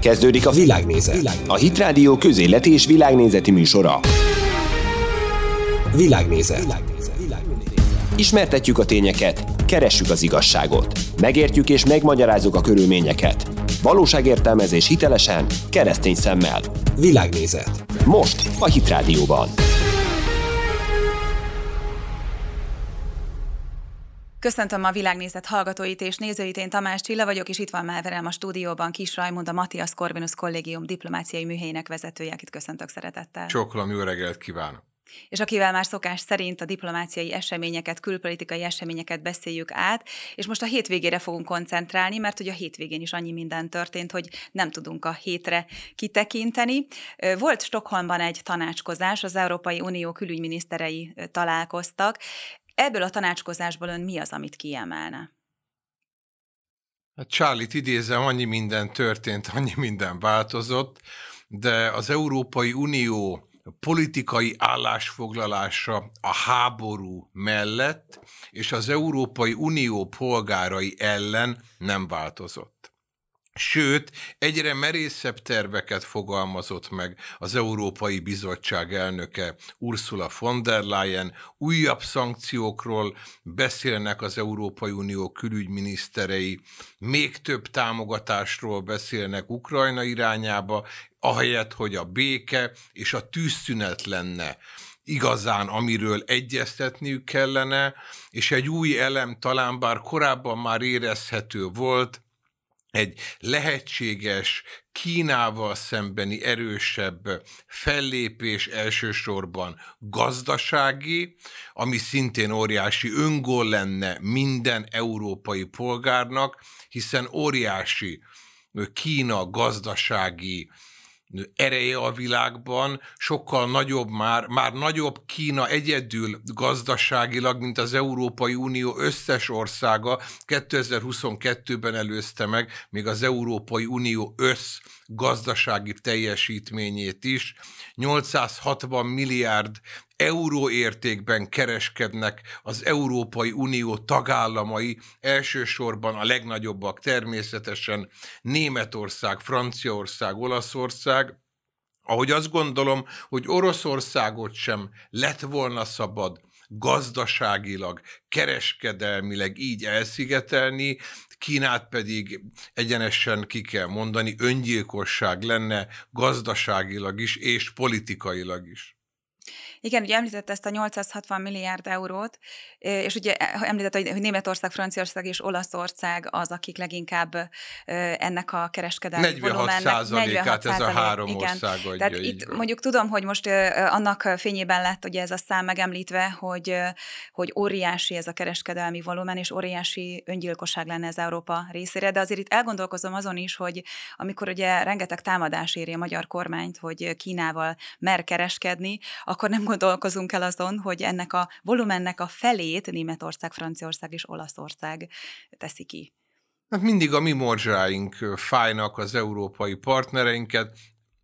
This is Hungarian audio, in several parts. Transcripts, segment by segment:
Kezdődik a Világnézet, a Hit Rádió közéleti és világnézeti műsora. Világnézet. Ismertetjük a tényeket, keressük az igazságot. Megértjük és megmagyarázzuk a körülményeket. Valóságértelmezés hitelesen, keresztény szemmel. Világnézet. Most a Hit Rádióban. Köszöntöm a Világnézet hallgatóit és nézőit, én Tamás Csilla vagyok, és itt van már velem a stúdióban Kiss Rajmund, a Matthias Corvinus Kollégium diplomáciai műhelyének vezetője, akit köszöntök szeretettel. Csókolom, jó reggelt kívánok! És akivel már szokás szerint a diplomáciai eseményeket, külpolitikai eseményeket beszéljük át, és most a hétvégére fogunk koncentrálni, mert ugye a hétvégén is annyi minden történt, hogy nem tudunk a hétre kitekinteni. Volt Stockholmban egy tanácskozás, az Európai Unió külügyminiszterei találkoztak. Ebből a tanácskozásból ön mi az, amit kiemelne? Hát Charlie-t idézem, annyi minden történt, annyi minden változott, de az Európai Unió politikai állásfoglalása a háború mellett és az Európai Unió polgárai ellen nem változott. Sőt, egyre merészebb terveket fogalmazott meg az Európai Bizottság elnöke Ursula von der Leyen, újabb szankciókról beszélnek az Európai Unió külügyminiszterei, még több támogatásról beszélnek Ukrajna irányába, ahelyett, hogy a béke és a tűzszünet lenne igazán, amiről egyeztetniük kellene, és egy új elem talán bár korábban már érezhető volt, egy lehetséges Kínával szembeni erősebb fellépés elsősorban gazdasági, ami szintén óriási öngól lenne minden európai polgárnak, hiszen óriási Kína gazdasági ereje a világban, sokkal nagyobb már nagyobb Kína egyedül gazdaságilag, mint az Európai Unió összes országa 2022-ben előzte meg még az Európai Unió gazdasági teljesítményét is. 860 milliárd euró értékben kereskednek az Európai Unió tagállamai, elsősorban a legnagyobbak természetesen Németország, Franciaország, Olaszország, ahogy azt gondolom, hogy Oroszországot sem lett volna szabad gazdaságilag, kereskedelmileg így elszigetelni, Kínát pedig egyenesen ki kell mondani, öngyilkosság lenne gazdaságilag is és politikailag is. Igen, ugye említette ezt a 860 milliárd eurót, és ugye említette, hogy Németország, Franciaország és Olaszország az, akik leginkább ennek a kereskedelmi volumennek 46%-át ez a három igen. ország adja. Tehát itt mondjuk tudom, hogy most annak fényében lett ugye ez a szám megemlítve, hogy óriási ez a kereskedelmi volumen, és óriási öngyilkosság lenne ez Európa részére, de azért itt elgondolkozom azon is, hogy amikor ugye rengeteg támadás éri a magyar kormányt, hogy Kínával mer kereskedni, akkor nem gondolkozunk el azon, hogy ennek a volumennek a felét Németország, Franciaország és Olaszország teszi ki. Hát mindig a mi morzsáink fájnak az európai partnereinket,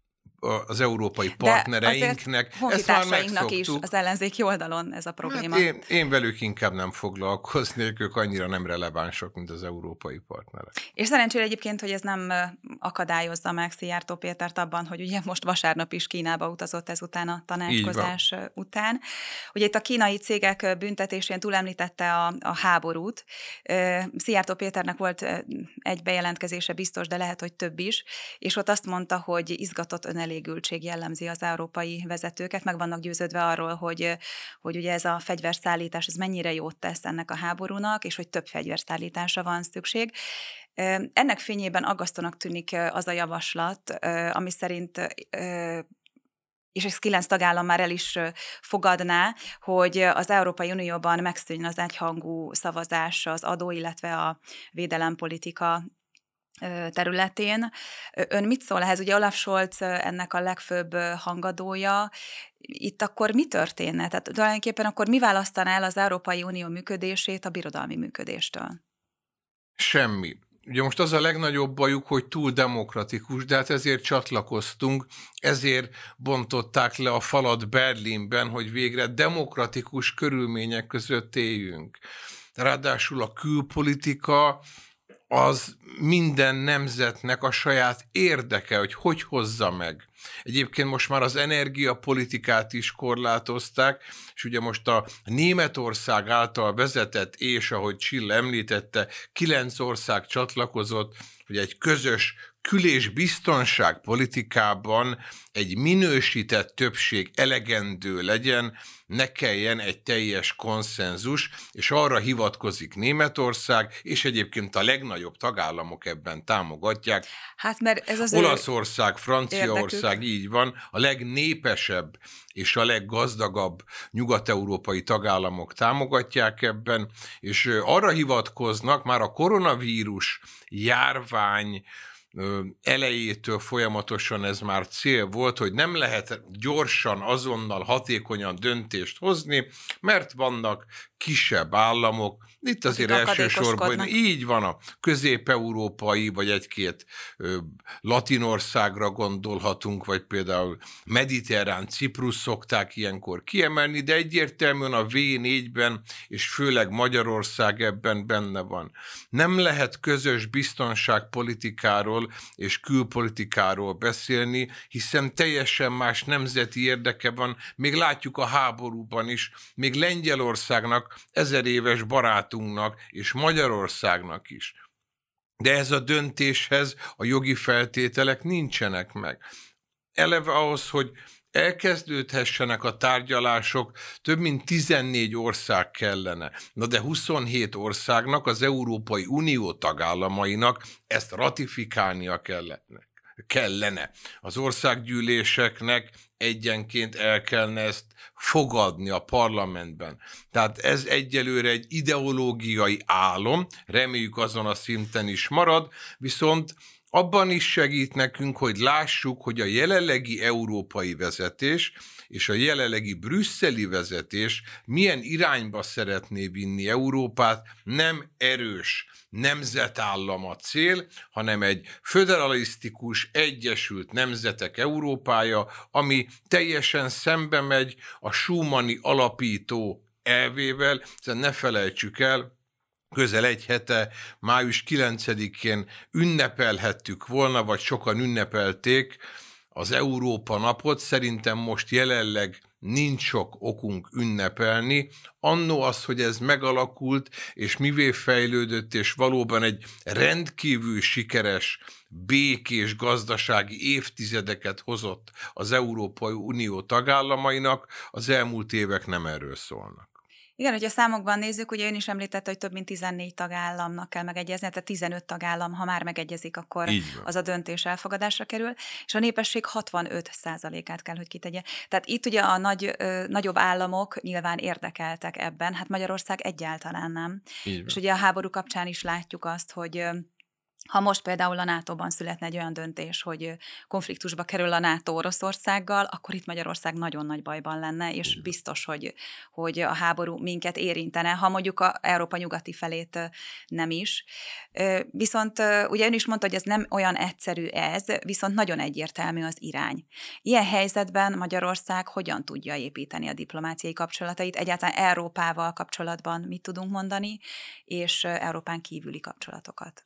az európai partnereinknek. Honfitársainknak is az ellenzéki oldalon ez a probléma. Hát én velük inkább nem foglalkoznék, ők annyira nem relevánsok, mint az európai partnerek. És szerencsére egyébként, hogy ez nem akadályozza meg Szijjártó Pétert abban, hogy ugye most vasárnap is Kínába utazott ezután a tanácskozás után. Ugye itt a kínai cégek büntetésén túlemlítette a háborút. Szijjártó Péternek volt egy bejelentkezése biztos, de lehet, hogy több is, és ott azt mondta, hogy izgatott önelégültség jellemzi az európai vezetőket, meg vannak győződve arról, hogy ugye ez a fegyverszállítás, ez mennyire jót tesz ennek a háborúnak, és hogy több fegyverszállításra van szükség. Ennek fényében aggasztónak tűnik az a javaslat, ami szerint és ez 9 tagállam már el is fogadná, hogy az Európai Unióban megszűnjön az egyhangú szavazás az adó, illetve a védelempolitika területén. Ön mit szól ehhez? Ugye Olaf Scholz ennek a legfőbb hangadója. Itt akkor mi történne? Tehát tulajdonképpen akkor mi választaná el az Európai Unió működését a birodalmi működéstől? Semmi. Ugye most az a legnagyobb bajuk, hogy túl demokratikus, de hát ezért csatlakoztunk, ezért bontották le a falat Berlinben, hogy végre demokratikus körülmények között éljünk. Ráadásul a külpolitika az minden nemzetnek a saját érdeke, hogy hozza meg. Egyébként most már az energiapolitikát is korlátozták, és ugye most a Németország által vezetett, és ahogy Csill említette, 9 ország csatlakozott, hogy egy közös kül- és biztonságpolitikában egy minősített többség elegendő legyen, ne kelljen egy teljes konszenzus, és arra hivatkozik Németország, és egyébként a legnagyobb tagállamok ebben támogatják. Hát mert ez az Olaszország, Franciaország, így van, a legnépesebb és a leggazdagabb nyugat-európai tagállamok támogatják ebben, és arra hivatkoznak, már a koronavírus járvány elejétől folyamatosan ez már cél volt, hogy nem lehet gyorsan, azonnal, hatékonyan döntést hozni, mert vannak kisebb államok, itt azért elsősorban így van a közép-európai, vagy egy-két latinországra gondolhatunk, vagy például mediterrán Ciprus szokták ilyenkor kiemelni, de egyértelműen a V4-ben, és főleg Magyarország ebben benne van. Nem lehet közös biztonságpolitikáról és külpolitikáról beszélni, hiszen teljesen más nemzeti érdeke van, még látjuk a háborúban is, még Lengyelországnak, 1000 éves barátunknak és Magyarországnak is. De ez a döntéshez a jogi feltételek nincsenek meg. Eleve ahhoz, hogy elkezdődhessenek a tárgyalások, több mint 14 ország kellene. Na de 27 országnak, az Európai Unió tagállamainak ezt ratifikálnia kellene. Az országgyűléseknek egyenként el kellene ezt fogadni a parlamentben. Tehát ez egyelőre egy ideológiai álom, reméljük azon a szinten is marad, viszont abban is segít nekünk, hogy lássuk, hogy a jelenlegi európai vezetés és a jelenlegi brüsszeli vezetés milyen irányba szeretné vinni Európát, nem erős nemzetállam a cél, hanem egy föderalisztikus, egyesült nemzetek Európája, ami teljesen szembe megy a Schumanni alapító elvével, hiszen ne felejtsük el, közel egy hete, május 9-én ünnepelhettük volna, vagy sokan ünnepelték az Európa napot, szerintem most jelenleg nincs sok okunk ünnepelni. Annó az, hogy ez megalakult, és mivé fejlődött, és valóban egy rendkívül sikeres, békés gazdasági évtizedeket hozott az Európai Unió tagállamainak, az elmúlt évek nem erről szólnak. Igen, hogyha számokban nézzük, ugye ön is említette, hogy több mint 14 tagállamnak kell megegyezni, tehát 15 tagállam, ha már megegyezik, akkor az a döntés elfogadásra kerül, és a népesség 65%-át kell, hogy kitegye. Tehát itt ugye a nagyobb államok nyilván érdekeltek ebben, hát Magyarország egyáltalán nem. És ugye a háború kapcsán is látjuk azt, hogy ha most például a NATO-ban születne egy olyan döntés, hogy konfliktusba kerül a NATO Oroszországgal, akkor itt Magyarország nagyon nagy bajban lenne, és biztos, hogy a háború minket érintene, ha mondjuk a Európa nyugati felét nem is. Viszont ugye ön is mondta, hogy ez nem olyan egyszerű ez, viszont nagyon egyértelmű az irány. Ilyen helyzetben Magyarország hogyan tudja építeni a diplomáciai kapcsolatait, egyáltalán Európával kapcsolatban mit tudunk mondani, és Európán kívüli kapcsolatokat?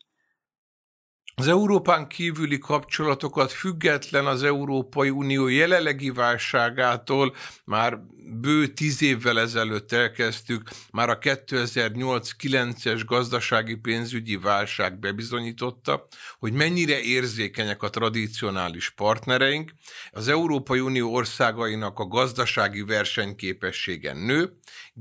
Az Európán kívüli kapcsolatokat független az Európai Unió jelenlegi válságától már bő 10 évvel ezelőtt elkezdtük, már a 2008-9-es gazdasági pénzügyi válság bebizonyította, hogy mennyire érzékenyek a tradicionális partnereink. Az Európai Unió országainak a gazdasági versenyképessége nő,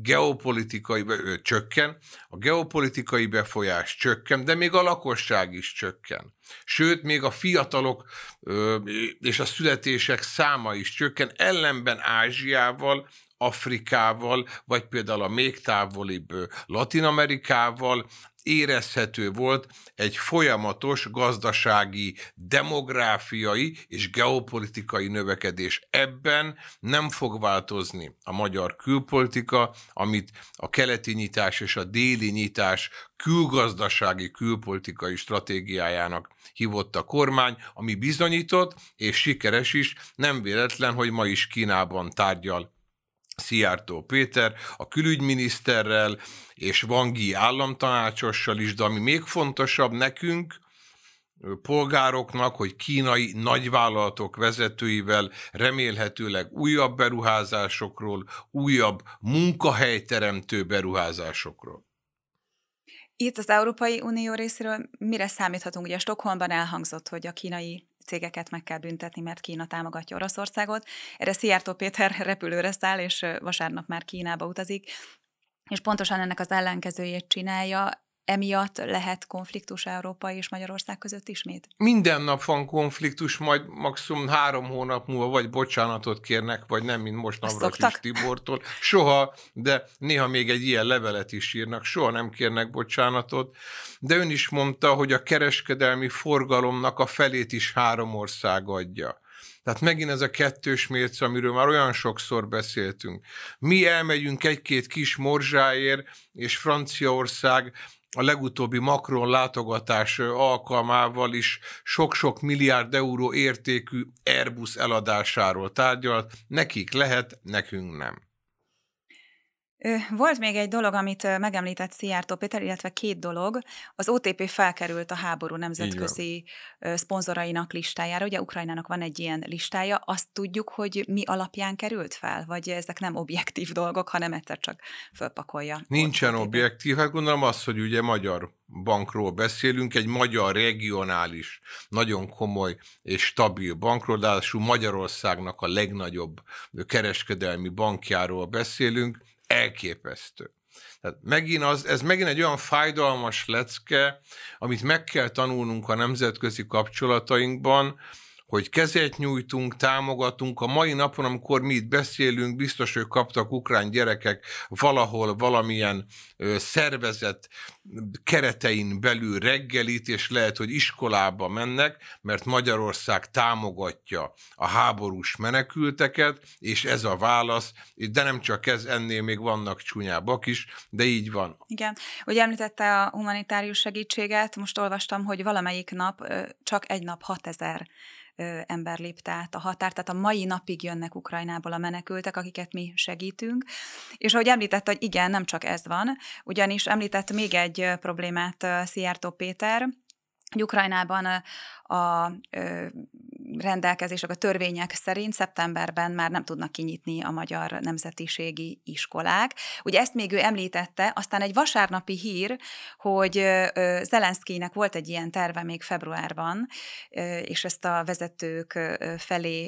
csökken, a geopolitikai befolyás csökken, de még a lakosság is csökken. Sőt, még a fiatalok és a születések száma is csökken, ellenben Ázsiával, Afrikával, vagy például a még távolibb Latin-Amerikával érezhető volt egy folyamatos gazdasági, demográfiai és geopolitikai növekedés. Ebben nem fog változni a magyar külpolitika, amit a keleti nyitás és a déli nyitás külgazdasági, külpolitikai stratégiájának hívott a kormány, ami bizonyított és sikeres is, nem véletlen, hogy ma is Kínában tárgyal Szijjártó Péter, a külügyminiszterrel és Wang Yi államtanácsossal is, de ami még fontosabb nekünk, polgároknak, hogy kínai nagyvállalatok vezetőivel remélhetőleg újabb beruházásokról, újabb munkahelyteremtő beruházásokról. Itt az Európai Unió részéről mire számíthatunk? Ugye Stockholmban elhangzott, hogy a kínai cégeket meg kell büntetni, mert Kína támogatja Oroszországot. Erre Szijjártó Péter repülőre száll, és vasárnap már Kínába utazik, és pontosan ennek az ellenkezőjét csinálja. Emiatt lehet konfliktus Európa és Magyarország között ismét? Minden nap van konfliktus, majd maximum 3 hónap múlva vagy bocsánatot kérnek, vagy nem, mint most Navracsics Tibortól. Soha, de néha még egy ilyen levelet is írnak, soha nem kérnek bocsánatot. De ön is mondta, hogy a kereskedelmi forgalomnak a felét is 3 ország adja. Tehát megint ez a kettős mérce, amiről már olyan sokszor beszéltünk. Mi elmegyünk egy-két kis morzsáért, és Franciaország a legutóbbi Macron látogatás alkalmával is sok-sok milliárd euró értékű Airbus eladásáról tárgyalt. Nekik lehet, nekünk nem. Volt még egy dolog, amit megemlített Szijjártó Péter, illetve 2 dolog. Az OTP felkerült a háború nemzetközi szponzorainak listájára. Ugye Ukrajnának van egy ilyen listája. Azt tudjuk, hogy mi alapján került fel? Vagy ezek nem objektív dolgok, hanem egyszer csak fölpakolja? Nincsen objektív. Hát gondolom az, hogy ugye magyar bankról beszélünk, egy magyar regionális, nagyon komoly és stabil bankról, de Magyarországnak a legnagyobb kereskedelmi bankjáról beszélünk, elképesztő. Tehát ez megint egy olyan fájdalmas lecke, amit meg kell tanulnunk a nemzetközi kapcsolatainkban, hogy kezet nyújtunk, támogatunk. A mai napon, amikor mi itt beszélünk, biztos, hogy kaptak ukrán gyerekek valahol valamilyen szervezet keretein belül reggelit, és lehet, hogy iskolába mennek, mert Magyarország támogatja a háborús menekülteket, és ez a válasz, de nem csak ez, ennél még vannak csúnyábbak is, de így van. Igen. Ugye említette a humanitárius segítséget, most olvastam, hogy valamelyik nap, csak egy nap 6000 ember lépte át a határt, tehát a mai napig jönnek Ukrajnából a menekültek, akiket mi segítünk. És ahogy említette, hogy igen, nem csak ez van, ugyanis említett még egy problémát Szijjártó Péter, hogy Ukrajnában a rendelkezések, a törvények szerint szeptemberben már nem tudnak kinyitni a magyar nemzetiségi iskolák. Ugye ezt még ő említette, aztán egy vasárnapi hír, hogy Zelenszkijnek volt egy ilyen terve még februárban, és ezt a vezetők felé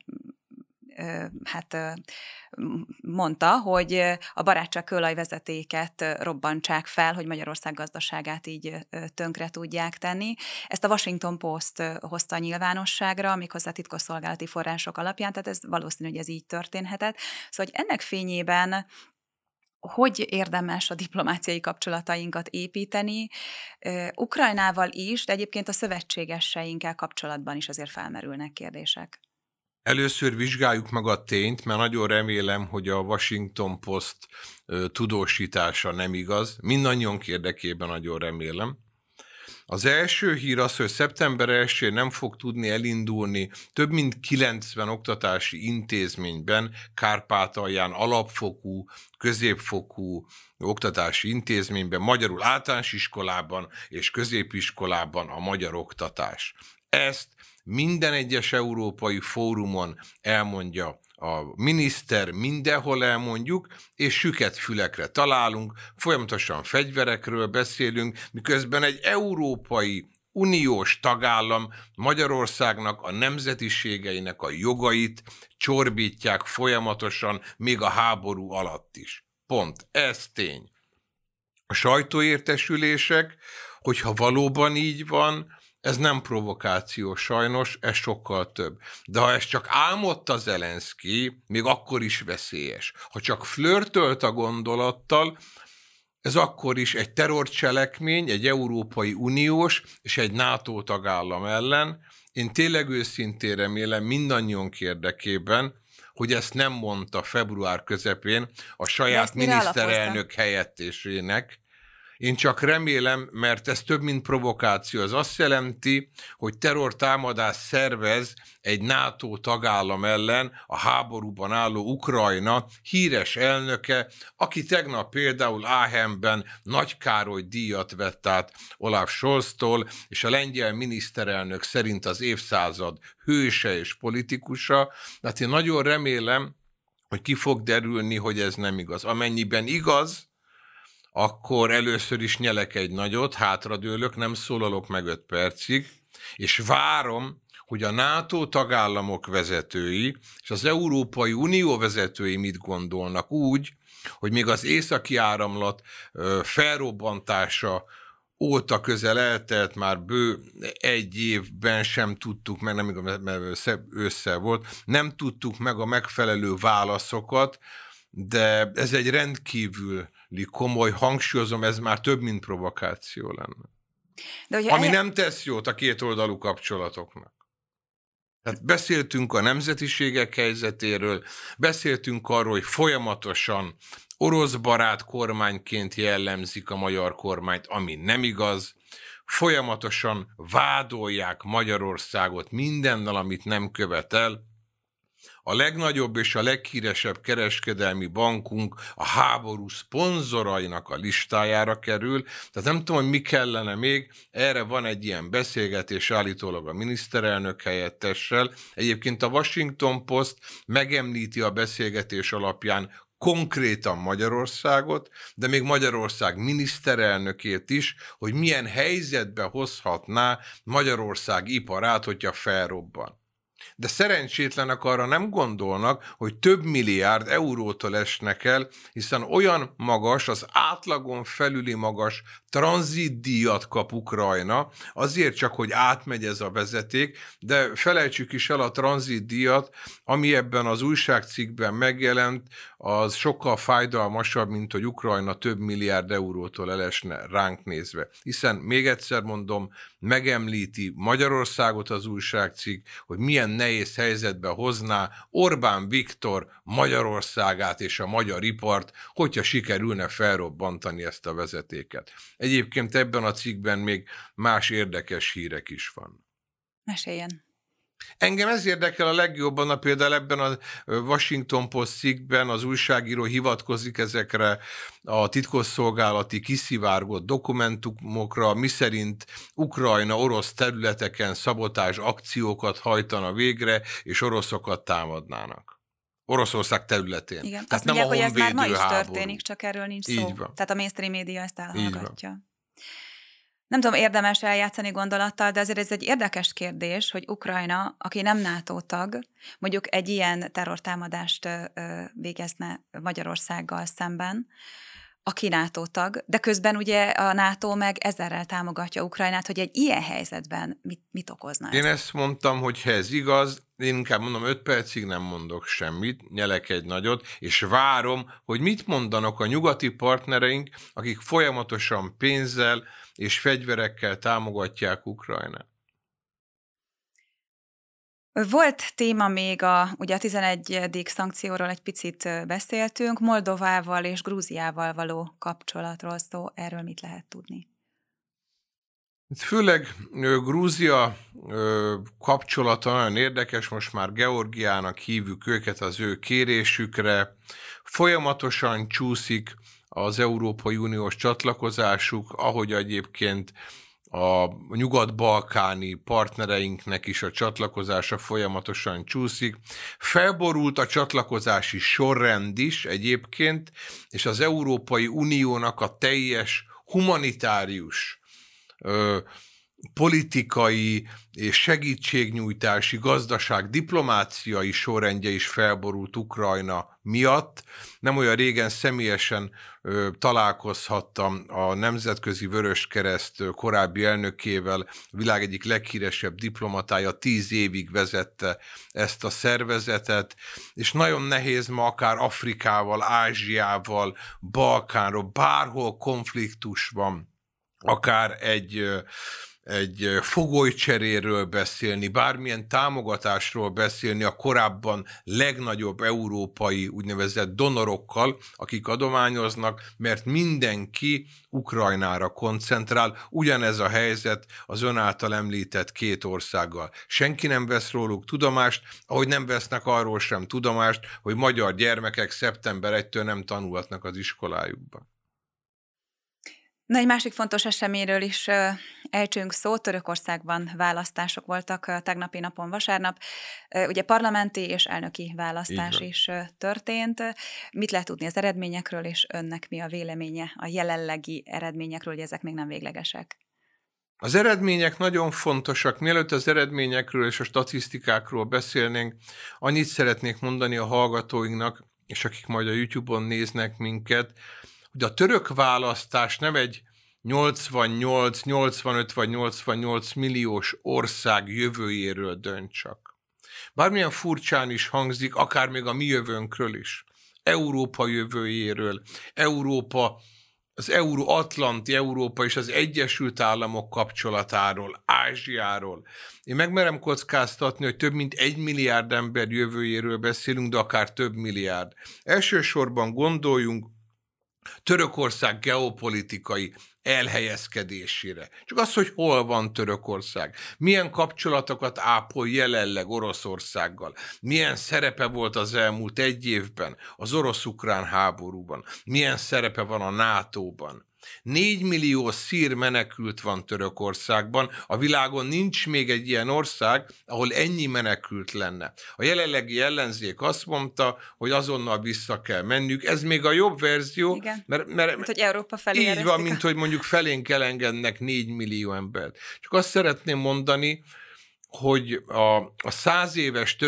mondta, hogy a barátságkőolajvezetéket robbantsák fel, hogy Magyarország gazdaságát így tönkre tudják tenni. Ezt a Washington Post hozta nyilvánosságra, méghozzá titkosszolgálati források alapján, tehát ez valószínű, hogy ez így történhetett. Szóval, hogy ennek fényében hogy érdemes a diplomáciai kapcsolatainkat építeni, Ukrajnával is, de egyébként a szövetségeseinkkel kapcsolatban is azért felmerülnek kérdések. Először vizsgáljuk meg a tényt, mert nagyon remélem, hogy a Washington Post tudósítása nem igaz. Mindannyiunk érdekében nagyon remélem. Az első hír az, hogy szeptember 1-én nem fog tudni elindulni több mint 90 oktatási intézményben, Kárpátalján alapfokú, középfokú oktatási intézményben, magyarul általános iskolában és középiskolában a magyar oktatás. Ezt minden egyes európai fórumon elmondja a miniszter, mindenhol elmondjuk, és süket fülekre találunk, folyamatosan fegyverekről beszélünk, miközben egy európai uniós tagállam Magyarországnak a nemzetiségeinek a jogait csorbítják folyamatosan, még a háború alatt is. Pont. Ez tény. A sajtóértesülések, hogyha valóban így van, ez nem provokáció sajnos, ez sokkal több. De ha ez csak álmodta Zelenszkij, még akkor is veszélyes. Ha csak flörtölt a gondolattal, ez akkor is egy terrorcselekmény, egy Európai Uniós és egy NATO tagállam ellen. Én tényleg őszintén remélem mindannyiunk érdekében, hogy ezt nem mondta február közepén a saját miniszterelnök helyettesének. Én csak remélem, mert ez több, mint provokáció. Ez azt jelenti, hogy terrortámadás szervez egy NATO tagállam ellen a háborúban álló Ukrajna híres elnöke, aki tegnap például Aachenben Nagy Károly díjat vett át Olaf Scholztól, és a lengyel miniszterelnök szerint az évszázad hőse és politikusa. Hát én nagyon remélem, hogy ki fog derülni, hogy ez nem igaz. Amennyiben igaz, akkor először is nyelek egy nagyot, hátradőlök, nem szólalok meg 5 percig, és várom, hogy a NATO tagállamok vezetői és az Európai Unió vezetői mit gondolnak úgy, hogy még az északi áramlat felrobbantása óta közel eltelt, már bő 1 évben sem tudtuk meg, nem igaz, mert ősszel volt, nem tudtuk meg a megfelelő válaszokat, de ez egy rendkívüli komoly, hangsúlyozom, ez már több, mint provokáció lenne. De ami nem tesz jót a kétoldalú kapcsolatoknak. Tehát beszéltünk a nemzetiségek helyzetéről, beszéltünk arról, hogy folyamatosan orosz barát kormányként jellemzik a magyar kormányt, ami nem igaz. Folyamatosan vádolják Magyarországot mindennel, amit nem követel. A legnagyobb és a leghíresebb kereskedelmi bankunk a háború szponzorainak a listájára kerül. Tehát nem tudom, hogy mi kellene még. Erre van egy ilyen beszélgetés állítólag a miniszterelnök helyettessel. Egyébként a Washington Post megemlíti a beszélgetés alapján konkrétan Magyarországot, de még Magyarország miniszterelnökét is, hogy milyen helyzetbe hozhatná Magyarország iparát, hogyha felrobban. De szerencsétlenek arra nem gondolnak, hogy több milliárd eurótól esnek el, hiszen olyan magas, az átlagon felüli magas tranzitdíjat kap Ukrajna, azért csak, hogy átmegy ez a vezeték, de felejtsük is el a tranzitdíjat, ami ebben az újságcikkben megjelent, az sokkal fájdalmasabb, mint hogy Ukrajna több milliárd eurótól elesne ránk nézve. Hiszen, még egyszer mondom, megemlíti Magyarországot az újságcikk, hogy milyen nehéz helyzetbe hozná Orbán Viktor Magyarországát és a magyar ipart, hogyha sikerülne felrobbantani ezt a vezetéket. Egyébként ebben a cikkben még más érdekes hírek is van. Meséljen. Engem ez érdekel a legjobban, például ebben a Washington Post cikkben az újságíró hivatkozik ezekre a titkosszolgálati kiszivárgott dokumentumokra, miszerint Ukrajna orosz területeken szabotázs akciókat hajtana végre, és oroszokat támadnának. Oroszország területén. Igen, tehát azt mondják, hogy ez már ma is történik, csak erről nincs szó. Van. Tehát a mainstream média ezt elhallgatja. Nem tudom, érdemes eljátszani gondolattal, de azért ez egy érdekes kérdés, hogy Ukrajna, aki nem NATO tag, mondjuk egy ilyen terrortámadást végezne Magyarországgal szemben, aki NATO tag, de közben ugye a NATO meg ezerrel támogatja Ukrajnát, hogy egy ilyen helyzetben mit okozna. Én ezt mondtam, hogy ha ez igaz, én inkább mondom, 5 percig nem mondok semmit, nyelek egy nagyot, és várom, hogy mit mondanak a nyugati partnereink, akik folyamatosan pénzzel és fegyverekkel támogatják Ukrajnát. Volt téma még, ugye a 11. szankcióról egy picit beszéltünk, Moldovával és Grúziával való kapcsolatról szó, erről mit lehet tudni? Főleg Grúzia kapcsolata nagyon érdekes, most már Georgiának hívjuk őket az ő kérésükre, folyamatosan csúszik az Európai Uniós csatlakozásuk, ahogy egyébként a nyugat-balkáni partnereinknek is a csatlakozása folyamatosan csúszik. Felborult a csatlakozási sorrend is egyébként, és az Európai Uniónak a teljes humanitárius, politikai és segítségnyújtási, gazdaság, diplomáciai sorrendje is felborult Ukrajna miatt. Nem olyan régen személyesen találkozhattam a Nemzetközi Vöröskereszt korábbi elnökével, a világ egyik leghíresebb diplomatája, 10 évig vezette ezt a szervezetet, és nagyon nehéz ma akár Afrikával, Ázsiával, Balkánról, bárhol konfliktus van, akár egy egy fogolycseréről beszélni, bármilyen támogatásról beszélni a korábban legnagyobb európai úgynevezett donorokkal, akik adományoznak, mert mindenki Ukrajnára koncentrál. Ugyanez a helyzet az ön által említett két országgal. Senki nem vesz róluk tudomást, ahogy nem vesznek arról sem tudomást, hogy magyar gyermekek szeptember 1-től nem tanulhatnak az iskolájukban. Na, egy másik fontos eseményről is ejtsünk szót. Törökországban választások voltak tegnapi napon, vasárnap. Ugye parlamenti és elnöki választás is történt. Mit lehet tudni az eredményekről, és önnek mi a véleménye a jelenlegi eredményekről, hogy ezek még nem véglegesek? Az eredmények nagyon fontosak. Mielőtt az eredményekről és a statisztikákról beszélnénk, annyit szeretnék mondani a hallgatóinknak, és akik majd a YouTube-on néznek minket, hogy a török választás nem egy 88, 85 vagy 88 milliós ország jövőjéről dönt csak. Bármilyen furcsán is hangzik, akár még a mi jövőnkről is. Európa jövőjéről, az Euró-Atlanti Európa és az Egyesült Államok kapcsolatáról, Ázsiáról. Én megmerem kockáztatni, hogy több mint 1 milliárd ember jövőjéről beszélünk, de akár több milliárd. Elsősorban gondoljunk Törökország geopolitikai elhelyezkedésére. Csak az, hogy hol van Törökország, milyen kapcsolatokat ápol jelenleg Oroszországgal, milyen szerepe volt az elmúlt 1 évben az orosz-ukrán háborúban, milyen szerepe van a NATO-ban. 4 millió szír menekült van Törökországban, a világon nincs még egy ilyen ország, ahol ennyi menekült lenne. A jelenlegi ellenzék azt mondta, hogy azonnal vissza kell mennünk. Ez még a jobb verzió, mert mint hogy Európa felé így van, mint hogy mondjuk felénk elengednek 4 millió embert. Csak azt szeretném mondani, hogy a 100 éves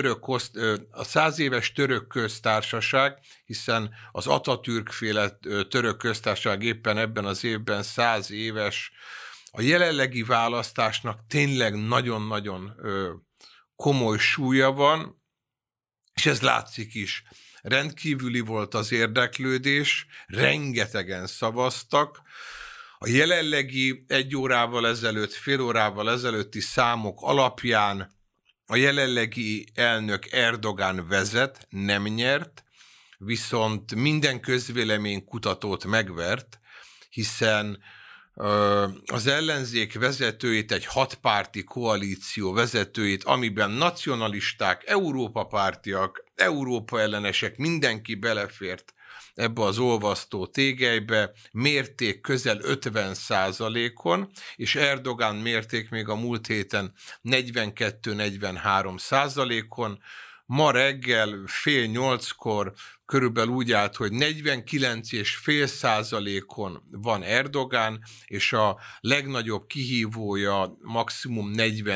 török köztársaság, hiszen az Atatürk-féle török köztársaság éppen ebben az évben 100 éves, a jelenlegi választásnak tényleg nagyon-nagyon komoly súlya van, és ez látszik is. Rendkívüli volt az érdeklődés, rengetegen szavaztak. A jelenlegi 1 órával ezelőtt, fél órával ezelőtti számok alapján a jelenlegi elnök Erdogan vezet, nem nyert, viszont minden közvéleménykutatót megvert, hiszen az ellenzék vezetőjét, egy 6 párti koalíció vezetőjét, amiben nacionalisták, Európa pártiak, Európa ellenesek, mindenki belefért ebbe az olvasztó tégelybe, mérték közel 50%-on, és Erdogan mérték még a múlt héten 42-43%-on. Ma reggel 7:30 körülbelül úgy állt, hogy 49,5%-on van Erdogan, és a legnagyobb kihívója maximum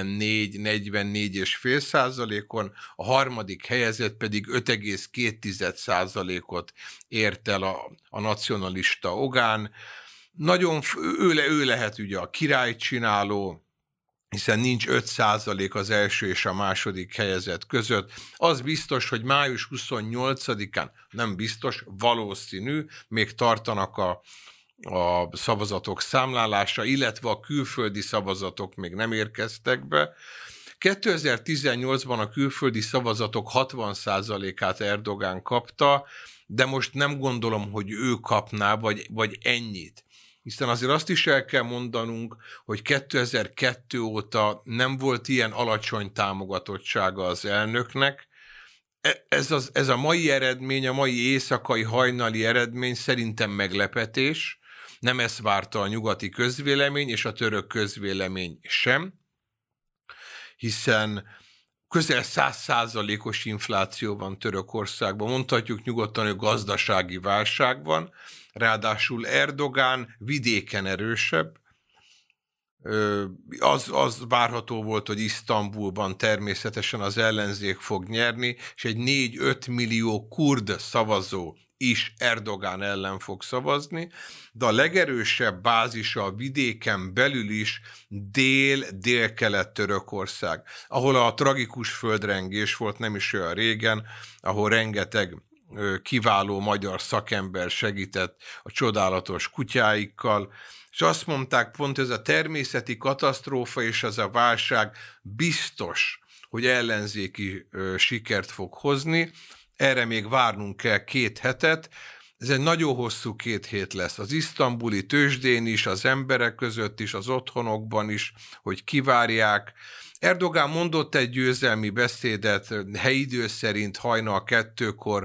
44,5%-on, a harmadik helyezett pedig 5,2%-ot ért el a nacionalista Ogán. Nagyon ő lehet ugye a királycsináló, hiszen nincs 5% az első és a második helyezett között. Az biztos, hogy május 28-án, nem biztos, valószínű, még tartanak a szavazatok számlálása, illetve a külföldi szavazatok még nem érkeztek be. 2018-ban a külföldi szavazatok 60%-át Erdogan kapta, de most nem gondolom, hogy ő kapná, vagy ennyit. Hiszen azért azt is el kell mondanunk, hogy 2002 óta nem volt ilyen alacsony támogatottsága az elnöknek. Ez a mai eredmény, a mai éjszakai hajnali eredmény szerintem meglepetés. Nem ezt várta a nyugati közvélemény, és a török közvélemény sem, hiszen közel 100%-os infláció van Törökországban. Mondhatjuk nyugodtan, hogy gazdasági válság van, ráadásul Erdogan vidéken erősebb. Az várható volt, hogy Isztambulban természetesen az ellenzék fog nyerni, és egy 4-5 millió kurd szavazó is Erdogan ellen fog szavazni, de a legerősebb bázisa a vidéken belül is dél-dél-kelet Törökország, ahol a tragikus földrengés volt nem is olyan régen, ahol rengeteg kiváló magyar szakember segített a csodálatos kutyáikkal. és azt mondták pont, ez a természeti katasztrófa és az a válság biztos, hogy ellenzéki sikert fog hozni. Erre még várnunk kell 2 hetet. Ez egy nagyon hosszú 2 hét lesz. Az isztambuli tőzsdén is, az emberek között is, az otthonokban is, hogy kivárják. Erdogán mondott egy győzelmi beszédet helyi idő szerint hajnal 2-kor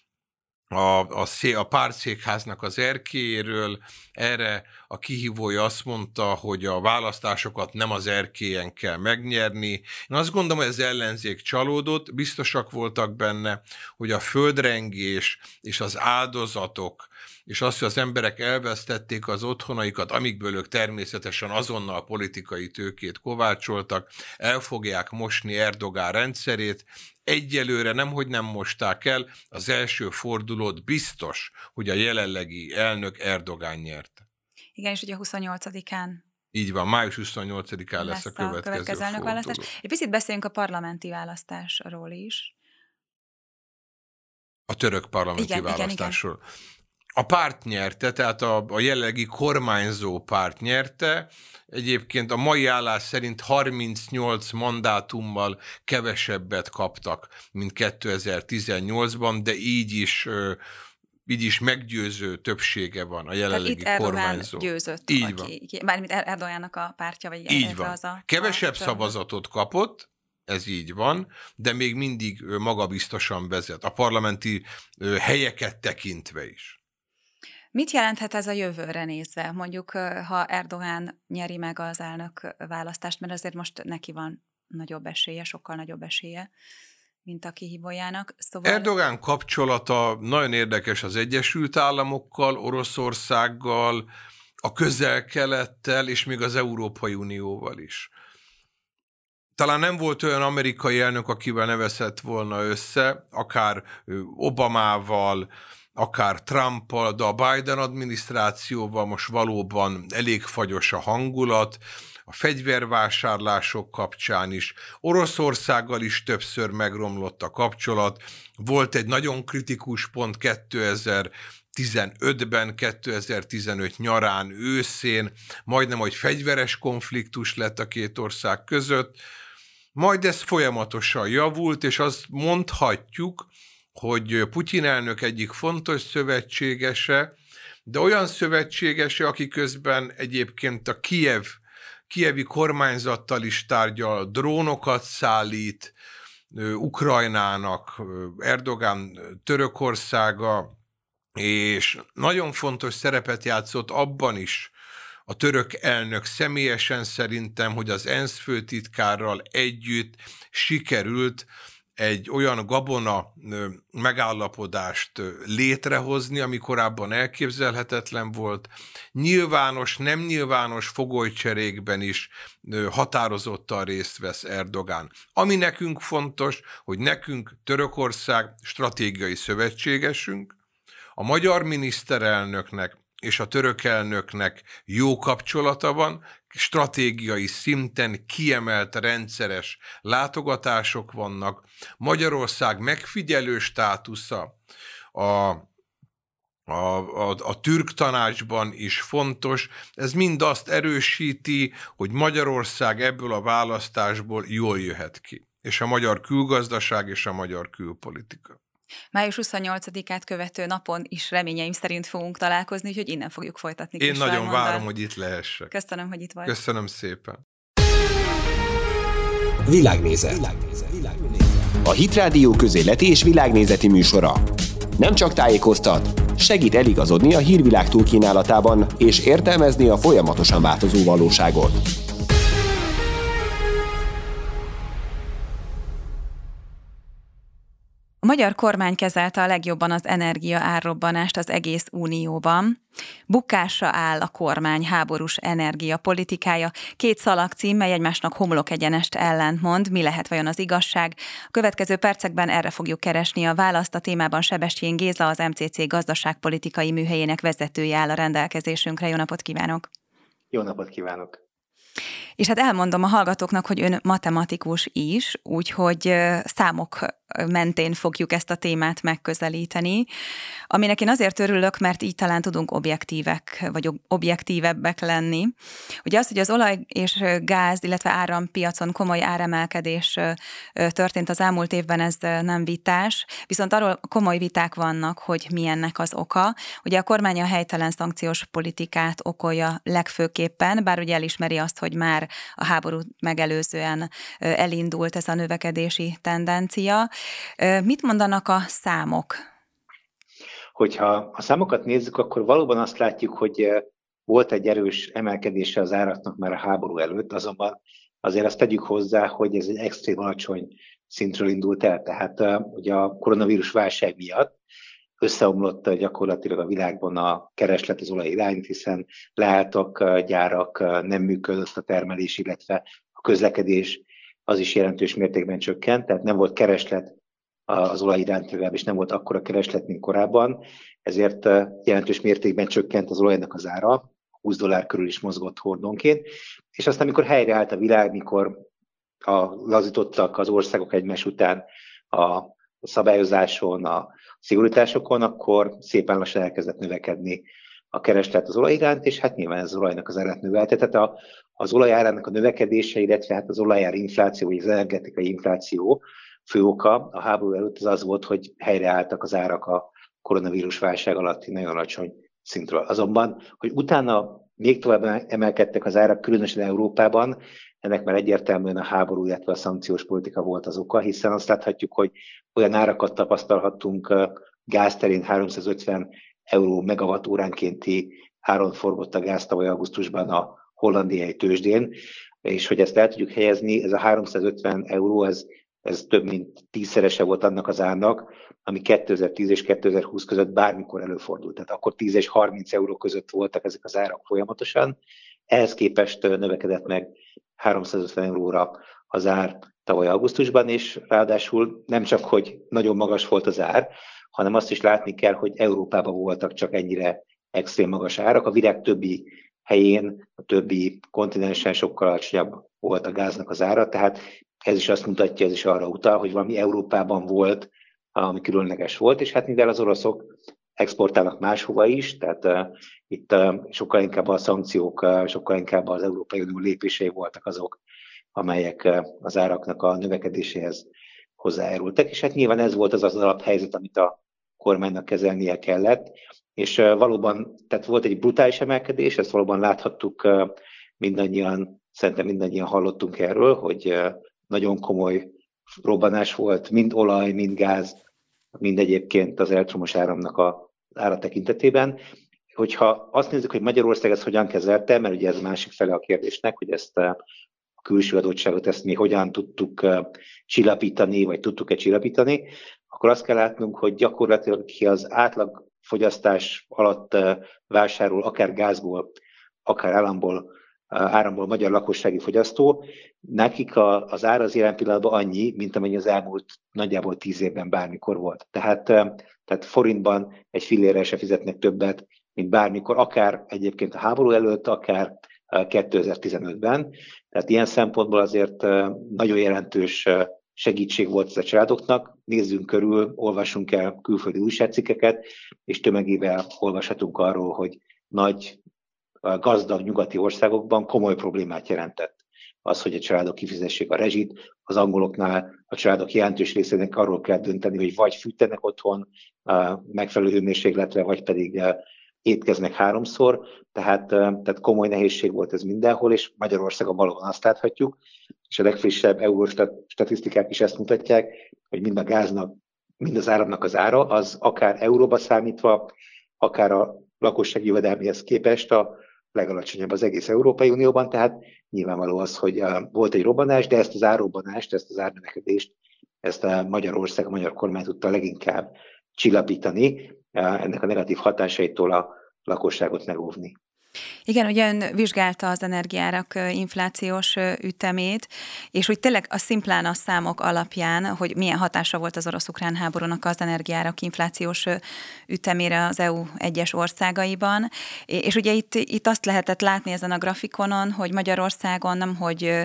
a pártszékháznak az erkélyéről. Erre a kihívója azt mondta, hogy a választásokat nem az erkélyen kell megnyerni. Én azt gondolom, hogy az ellenzék csalódott, biztosak voltak benne, hogy a földrengés és az áldozatok, és az, hogy az emberek elvesztették az otthonaikat, amikből ők természetesen azonnal politikai tőkét kovácsoltak, el fogják mosni Erdogán rendszerét. Egyelőre nemhogy nem mosták el, az első fordulót biztos, hogy a jelenlegi elnök Erdogán nyerte. Igen, és ugye 28-án. Így van, május 28-án lesz a következő elnökválasztás. Egy picit beszéljünk a parlamenti választásról is. A török parlamenti választásról. Igen. A párt nyerte, tehát a jelenlegi kormányzó párt nyerte. Egyébként a mai állás szerint 38 mandátummal kevesebbet kaptak, mint 2018-ban, de így is meggyőző többsége van a jelenlegi kormányzó. Győzött. Így van. Mármint Erdogánnak a pártja, vagy így van. Kevesebb szavazatot kapott, ez így van, de még mindig magabiztosan vezet, a parlamenti helyeket tekintve is. Mit jelenthet ez a jövőre nézve? Mondjuk, ha Erdogán nyeri meg az elnök választást, mert azért most neki van nagyobb esélye, sokkal nagyobb esélye, mint a kihívójának. Szóval... Erdogán kapcsolata nagyon érdekes az Egyesült Államokkal, Oroszországgal, a Közel-Kelettel és még az Európai Unióval is. Talán nem volt olyan amerikai elnök, akivel nevezett volna össze, akár Obamával, akár Trumpal, de a Biden adminisztrációval most valóban elég fagyos a hangulat, a fegyvervásárlások kapcsán is, Oroszországgal is többször megromlott a kapcsolat, volt egy nagyon kritikus pont 2015-ben, 2015 nyarán, őszén, majdnem, hogy fegyveres konfliktus lett a 2 ország között, majd ez folyamatosan javult, és azt mondhatjuk, hogy Putyin elnök egyik fontos szövetségese, de olyan szövetségese, aki közben egyébként a kijevi kormányzattal is tárgyal, drónokat szállít Ukrajnának, Erdogán Törökországa, és nagyon fontos szerepet játszott abban is a török elnök személyesen szerintem, hogy az ENSZ főtitkárral együtt sikerült egy olyan gabona megállapodást létrehozni, ami korábban elképzelhetetlen volt. Nyilvános, nem nyilvános fogolycserékben is határozottan részt vesz Erdogán. Ami nekünk fontos, hogy nekünk Törökország stratégiai szövetségesünk, a magyar miniszterelnöknek és a török elnöknek jó kapcsolata van, stratégiai szinten kiemelt rendszeres látogatások vannak, Magyarország megfigyelő státusza a türk tanácsban is fontos. Ez mind azt erősíti, hogy Magyarország ebből a választásból jól jöhet ki. És a magyar külgazdaság és a magyar külpolitika. Május 28-át követő napon is reményeim szerint fogunk találkozni, úgyhogy innen fogjuk folytatni. Én nagyon várom, hogy itt lehessek. Köszönöm, hogy itt vagy. Köszönöm szépen. Világnézet. A Hit Rádió közéleti és világnézeti műsora. Nem csak tájékoztat, segít eligazodni a hírvilág túlkínálatában és értelmezni a folyamatosan változó valóságot. A magyar kormány kezelte a legjobban az energia árrobbanást az egész Unióban. Bukásra áll a kormány háborús energiapolitikája. 2 szalagcím, mely egymásnak homlokegyenest ellentmond. Mi lehet vajon az igazság? A következő percekben erre fogjuk keresni a választ. A témában Sebestyén Géza, az MCC gazdaságpolitikai műhelyének vezetője áll a rendelkezésünkre. Jó napot kívánok! Jó napot kívánok! És hát elmondom a hallgatóknak, hogy ön matematikus is, úgyhogy számok mentén fogjuk ezt a témát megközelíteni, aminek én azért örülök, mert így talán tudunk objektívebbek lenni. Ugye az, hogy az olaj és gáz, illetve árampiacon komoly áremelkedés történt az elmúlt évben, ez nem vitás, viszont arról komoly viták vannak, hogy mi ennek az oka. Ugye a kormány a helytelen szankciós politikát okolja legfőképpen, bár ugye elismeri azt, hogy már a háborút megelőzően elindult ez a növekedési tendencia. Mit mondanak a számok? Hogyha a számokat nézzük, akkor valóban azt látjuk, hogy volt egy erős emelkedése az áraknak már a háború előtt, azonban azért azt tegyük hozzá, hogy ez egy extrém alacsony szintről indult el. Tehát ugye a koronavírus válság miatt összeomlott gyakorlatilag a világban a kereslet az olaj irányt, hiszen leálltak gyárak, nem működött a termelés, illetve a közlekedés az is jelentős mértékben csökkent, tehát nem volt kereslet az olaj iránt, legalábbis nem volt akkora kereslet, mint korábban, ezért jelentős mértékben csökkent az olajnak az ára, $20 körül is mozgott hordonként, és aztán, amikor helyreállt a világ, mikor lazítottak az országok egymás után a szabályozáson, a szigorításokon, akkor szépen lassan elkezdett növekedni a kereslet az olaj iránt, és hát nyilván ez az olajnak az árát növelte. Tehát az olajárának a növekedése, illetve hát az olajár infláció, vagy az energetikai infláció fő oka a háború előtt az volt, hogy helyreálltak az árak a koronavírus válság alatti nagyon alacsony szintről. Azonban, hogy utána még tovább emelkedtek az árak, különösen Európában, ennek már egyértelműen a háború, illetve a szankciós politika volt az oka, hiszen azt láthatjuk, hogy olyan árakat tapasztalhattunk gázterén 350 euró megawattóránkénti áron forgott a gáz tavaly augusztusban a hollandiai tőzsdén, és hogy ezt el tudjuk helyezni, ez a 350 euró, ez több mint 10-szerese volt annak az árnak, ami 2010 és 2020 között bármikor előfordult. Tehát akkor 10 és 30 euró között voltak ezek az árak folyamatosan. Ehhez képest növekedett meg 350 euróra az ár tavaly augusztusban, és ráadásul nem csak, hogy nagyon magas volt az ár, hanem azt is látni kell, hogy Európában voltak csak ennyire extrém magas árak. A világ többi helyén, a többi kontinensen sokkal alacsonyabb volt a gáznak az ára, tehát ez is azt mutatja, ez is arra utal, hogy valami Európában volt, ami különleges volt, és hát mivel az oroszok exportálnak máshova is, tehát itt sokkal inkább a szankciók, sokkal inkább az Európai Unió lépései voltak azok, amelyek az áraknak a növekedéséhez hozzájárultak, és hát nyilván ez volt az alaphelyzet, amit a kormánynak kezelnie kellett, és valóban, tehát volt egy brutális emelkedés, ezt valóban láthattuk mindannyian, szerintem mindannyian hallottunk erről, hogy nagyon komoly robbanás volt, mind olaj, mind gáz, mind egyébként az elektromos áramnak az ára tekintetében. Hogyha azt nézzük, hogy Magyarország ezt hogyan kezelte, mert ugye ez a másik fele a kérdésnek, hogy ezt a külső adottságot ezt mi hogyan tudtuk csillapítani, vagy tudtuk-e csillapítani, akkor azt kell látnunk, hogy gyakorlatilag ki az átlag fogyasztás alatt vásárol, akár gázból, akár áramból magyar lakossági fogyasztó, nekik az ár az jelen pillanatban annyi, mint amennyi az elmúlt nagyjából 10 évben bármikor volt. Tehát forintban egy fillérrel se fizetnek többet, mint bármikor, akár egyébként a háború előtt, akár 2015-ben. Tehát ilyen szempontból azért nagyon jelentős segítség volt ez a családoknak. Nézzünk körül, olvassunk el külföldi újságcikkeket, és tömegével olvashatunk arról, hogy nagy, gazdag nyugati országokban komoly problémát jelentett az, hogy a családok kifizessék a rezsit. Az angoloknál a családok jelentős részének arról kell dönteni, hogy vagy fűtenek otthon megfelelő hőmérsékletre, vagy pedig étkeznek 3-szor, tehát komoly nehézség volt ez mindenhol, és Magyarországon valóban azt láthatjuk, és a legfrissebb Eurostat statisztikák is ezt mutatják, hogy mind a gáznak, mind az áramnak az ára, az akár euróba számítva, akár a lakosság jövedelméhez képest a legalacsonyabb az egész Európai Unióban, tehát nyilvánvaló az, hogy volt egy robbanás, de ezt az árrobbanást, ezt az árnövekedést, ezt a Magyarország, a magyar kormány tudta leginkább csillapítani, ennek a negatív hatásaitól a lakosságot megóvni. Igen, ugye ön vizsgálta az energiárak inflációs ütemét, és úgy tényleg szimplán a számok alapján, hogy milyen hatása volt az orosz-ukrán háborúnak az energiárak inflációs ütemére az EU egyes országaiban, és ugye itt azt lehetett látni ezen a grafikonon, hogy Magyarországon nem, hogy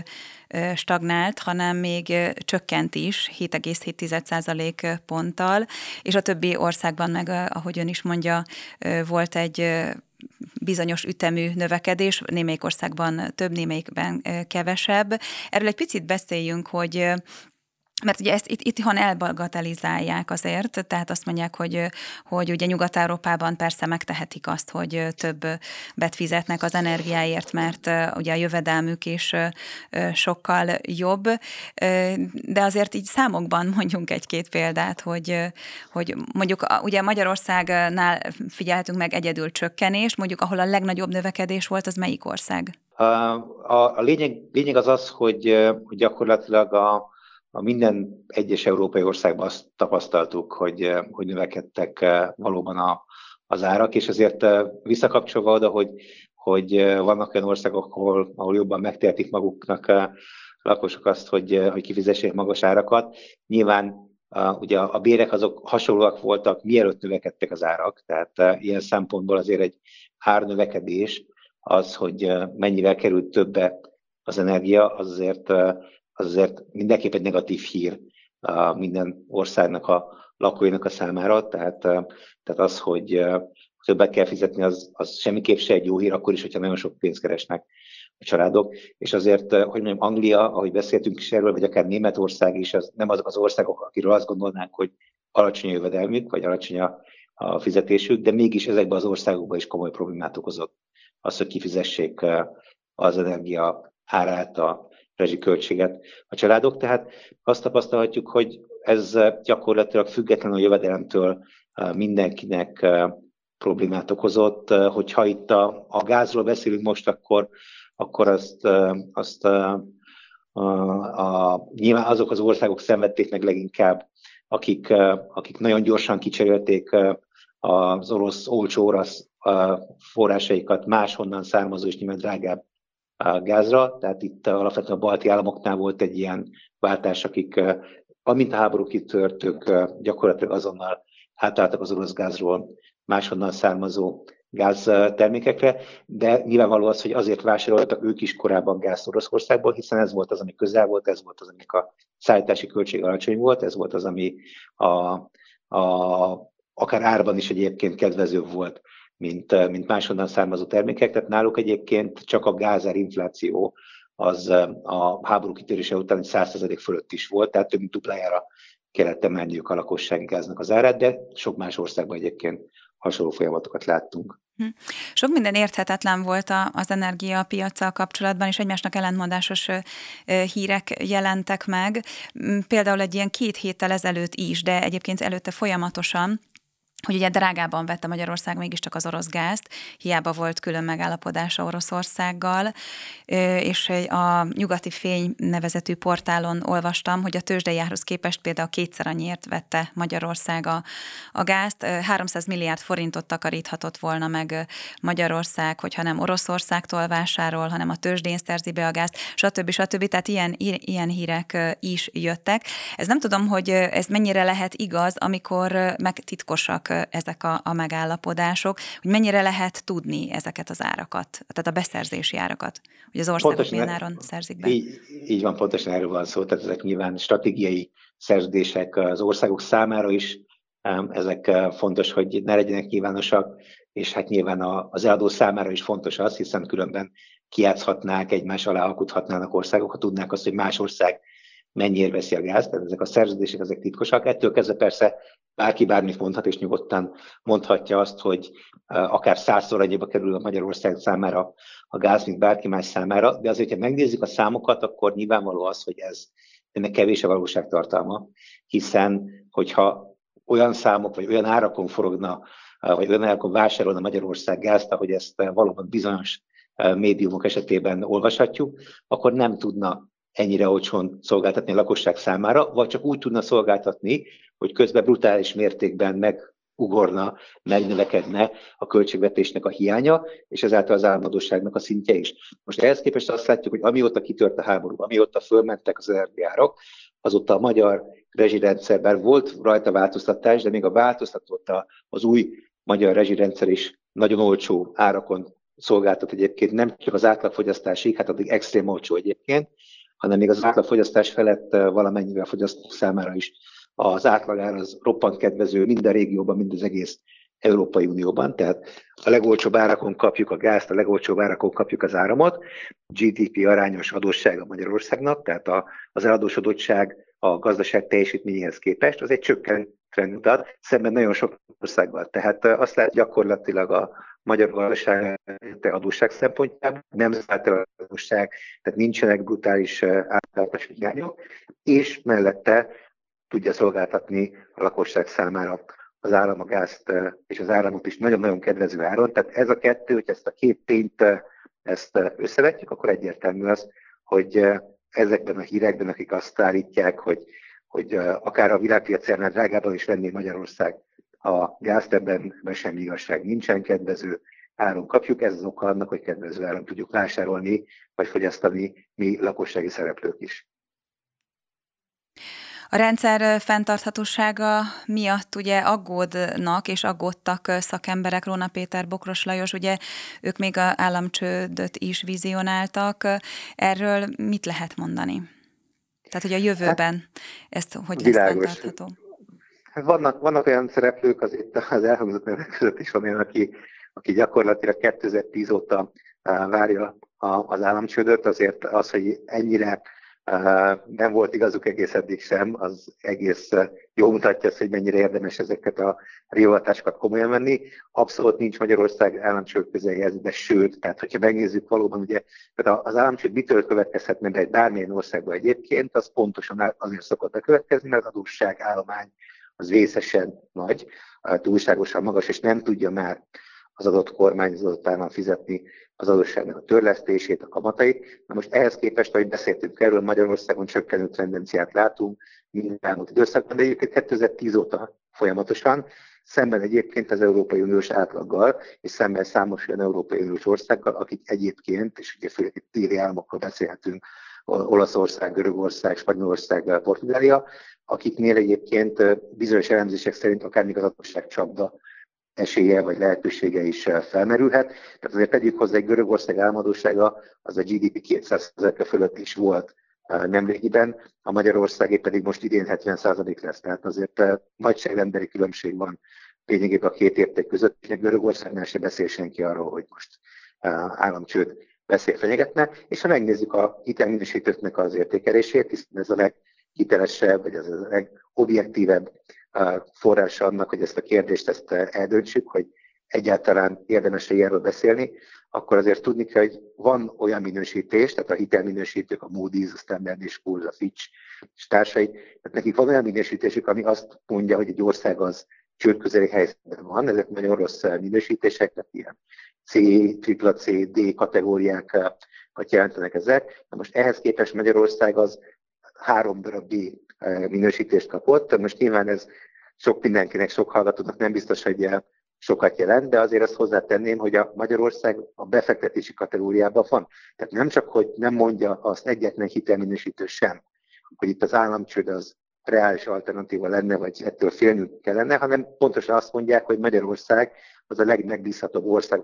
stagnált, hanem még csökkent is 7,7% ponttal, és a többi országban meg, ahogy ön is mondja, volt egy bizonyos ütemű növekedés, némelyik országban több, némelyikben kevesebb. Erről egy picit beszéljünk, hogy mert ugye ezt itthon elbagatelizálják azért, tehát azt mondják, hogy ugye Nyugat-Európában persze megtehetik azt, hogy többet fizetnek az energiáért, mert ugye a jövedelmük is sokkal jobb, de azért így számokban mondjunk egy-két példát, hogy mondjuk ugye Magyarországnál figyelhetünk meg egyedül csökkenést, mondjuk ahol a legnagyobb növekedés volt, az melyik ország? A lényeg az, hogy gyakorlatilag a minden egyes európai országban azt tapasztaltuk, hogy növekedtek valóban az árak, és azért visszakapcsolva oda, hogy vannak olyan országok, ahol jobban megtehetik maguknak a lakosok azt, hogy kifizessék magas árakat. Nyilván ugye a bérek azok hasonlóak voltak, mielőtt növekedtek az árak, tehát ilyen szempontból azért egy árnövekedés az, hogy mennyivel került többe az energia, az azért mindenképp egy negatív hír minden országnak a lakóinak a számára, tehát az, hogy többet kell fizetni, az semmiképp se egy jó hír, akkor is, hogyha nagyon sok pénzt keresnek a családok. És azért, hogy mondjam, Anglia, ahogy beszéltünk is erről, vagy akár Németország is, az nem azok az országok, akiről azt gondolnánk, hogy alacsony a jövedelmük, vagy alacsony a fizetésük, de mégis ezekben az országokban is komoly problémát okozott az, hogy kifizessék az energia árát, a rezsiköltséget a családok. Tehát azt tapasztalhatjuk, hogy ez gyakorlatilag függetlenül a jövedelemtől mindenkinek problémát okozott. Hogyha itt a gázról beszélünk most, akkor nyilván azok az országok szenvedték meg leginkább, akik nagyon gyorsan kicserélték az olcsó orosz forrásaikat máshonnan származó és nyilván drágább gázra, tehát itt alapvetően a balti államoknál volt egy ilyen váltás, akik amint a háború kitört, ők gyakorlatilag azonnal átálltak az orosz gázról máshonnan származó gáztermékekre, de nyilvánvaló az, hogy azért vásároltak ők is korábban gázt Oroszországból, hiszen ez volt az, ami közel volt, ez volt az, aminek a szállítási költség alacsony volt, ez volt az, ami akár árban is egyébként kedvezőbb volt, mint máshonnan származó termékek, tehát náluk egyébként csak a gázár infláció az a háború kitörése után 100% fölött is volt, tehát több mint duplájára kellett emelniük a lakossági gáznak az árát, de sok más országban egyébként hasonló folyamatokat láttunk. Sok minden érthetetlen volt az energiapiaccal kapcsolatban, és egymásnak ellentmondásos hírek jelentek meg. Például egy ilyen 2 héttel ezelőtt is, de egyébként előtte folyamatosan, hogy ugye drágában vette Magyarország mégiscsak az orosz gázt, hiába volt külön megállapodása Oroszországgal, és a Nyugati Fény nevezetű portálon olvastam, hogy a tőzsdei árhoz képest például 2-szer annyiért vette Magyarország a gázt, 300 milliárd forintot takaríthatott volna meg Magyarország, hogyha nem Oroszországtól vásárol, hanem a tőzsdén szerzi be a gázt, stb. Tehát ilyen hírek is jöttek. Ez nem tudom, hogy ez mennyire lehet igaz, amikor meg titkosak ezek a megállapodások, hogy mennyire lehet tudni ezeket az árakat, tehát a beszerzési árakat, hogy az országok milyen áron szerzik be. Így van, pontosan erről van szó, tehát ezek nyilván stratégiai szerződések az országok számára is, ezek fontos, hogy ne legyenek nyilvánosak, és hát nyilván az eladó számára is fontos az, hiszen különben kijátszhatnák, egymás alá alkuthatnának országok, ha tudnák azt, hogy más ország mennyiért veszi a gázt, tehát ezek a szerződések, ezek titkosak. Ettől kezdve persze bárki bármit mondhat, és nyugodtan mondhatja azt, hogy akár 100-szor annyiba kerül a Magyarország számára a gáz, mint bárki más számára, de azért, ha megnézzük a számokat, akkor nyilvánvaló az, hogy ennek kevés a valóságtartalma, hiszen hogyha olyan számok, vagy olyan árakon forogna, vagy olyan árakon vásárolna Magyarország gázt, ahogy ezt valóban bizonyos médiumok esetében olvashatjuk, akkor nem tudna ennyire olcsón szolgáltatni a lakosság számára, vagy csak úgy tudna szolgáltatni, hogy közben brutális mértékben megugorna, megnövekedne a költségvetésnek a hiánya, és ezáltal az államadósságnak a szintje is. Most ehhez képest azt látjuk, hogy amióta kitört a háború, amióta fölmentek az energiárak, azóta a magyar rezsirendszerben volt rajta változtatás, de még a változtatott az új magyar rezsirendszer is nagyon olcsó árakon szolgáltat egyébként, nem csak az átlagfogyasztásig, hát addig extrém olcsó egyébként, hanem még az átlagfogyasztás felett valamennyivel fogyasztók számára is az átlagár az roppant kedvező minden régióban, mind az egész Európai Unióban, tehát a legolcsóbb árakon kapjuk a gázt, a legolcsóbb árakon kapjuk az áramot, GDP arányos adóssága Magyarországnak, tehát az eladósodottság a gazdaság teljesítményéhez képest, az egy csökkenő trend mutat, szemben nagyon sok országgal. Tehát azt lehet gyakorlatilag a magyar gazdaság adósság szempontjából, nem zárt el az adósság, tehát nincsenek brutális átlátás hiányok, és mellette tudja szolgáltatni a lakosság számára az állam a gázt és az áramot is nagyon-nagyon kedvező áron. Tehát ez a kettő, hogy ezt a két tényt ezt összevetjük, akkor egyértelmű az, hogy ezekben a hírekben, akik azt állítják, hogy akár a világpiacánál drágában is venné Magyarország a gázt, ebben semmi igazság nincsen, kedvező áron kapjuk. Ez az oka annak, hogy kedvező áron tudjuk vásárolni, vagy fogyasztani mi lakossági szereplők is. A rendszer fenntarthatósága miatt ugye aggódnak és aggódtak szakemberek, Róna Péter, Bokros Lajos, ugye ők még a államcsődöt is vizionáltak. Erről mit lehet mondani? Tehát, hogy a jövőben ezt hogy lesz fenntartható? Hát vannak olyan szereplők, az elhangzott nevek között is van olyan, aki gyakorlatilag 2010 óta várja az államcsődöt, azért az, hogy ennyire nem volt igazuk egész eddig sem, az egész jól mutatja azt, hogy mennyire érdemes ezeket a riogatásokat komolyan venni. Abszolút nincs Magyarország államcsőd közeljegyző, de sőt, tehát hogyha megnézzük valóban, ugye az államcsőd mitől következhetne be egy bármilyen országban egyébként, az pontosan azért szokott bekövetkezni, mert az adósságállomány az vészesen nagy, túlságosan magas, és nem tudja már az adott kormány, az adott állam fizetni az adósságnak a törlesztését, a kamatait. Na most ehhez képest, ahogy beszéltünk erről, Magyarországon csökkenő tendenciát látunk minden elmúlt időszakban, de egyébként 2010 óta folyamatosan, szemben egyébként az Európai Uniós átlaggal, és szemben számos olyan Európai Uniós országgal, akik egyébként, és ugye főleg itt téli államokról beszélhetünk, Olaszország, Görögország, Spanyolország, Portugália, akiknél egyébként bizonyos elemzések szerint akár még az adósságcsapda esélye vagy lehetősége is felmerülhet. Tehát azért tegyük hozzá, egy Görögország államadóssága az a GDP 200% fölött is volt nemrégiben, a Magyarországé pedig most idén 70% lesz. Tehát azért nagyságrendbeli különbség van lényegében a két érték között, és a Görögországnál se beszél senki arról, hogy most államcsőd veszély fenyegetne. És ha megnézzük a hitelminősítőknek az értékelését, hiszen ez a leghitelesebb, vagy ez a legobjektívebb forrása annak, hogy ezt a kérdést eldöntsük, hogy egyáltalán érdemes ilyenről beszélni, akkor azért tudni kell, hogy van olyan minősítés, tehát a hitelminősítők, a Moody's, a Standard & Poor's, a Fitch és társai, tehát nekik van olyan minősítésük, ami azt mondja, hogy egy ország az csődközeli helyzetben van, ezek nagyon rossz minősítések, tehát ilyen C, CCC, D kategóriákat jelentenek ezek. Na most ehhez képest Magyarország az 3 darab B minősítést kapott. Most nyilván ez sok mindenkinek, sok hallgatónak nem biztos, hogy sokat jelent, de azért azt hozzátenném, hogy a Magyarország a befektetési kategóriában van. Tehát nem csak, hogy nem mondja azt egyetlen hitelminősítő sem, hogy itt az államcsőd az reális alternatíva lenne, vagy ettől félnünk kellene, hanem pontosan azt mondják, hogy Magyarország az a legmegbízhatóbb ország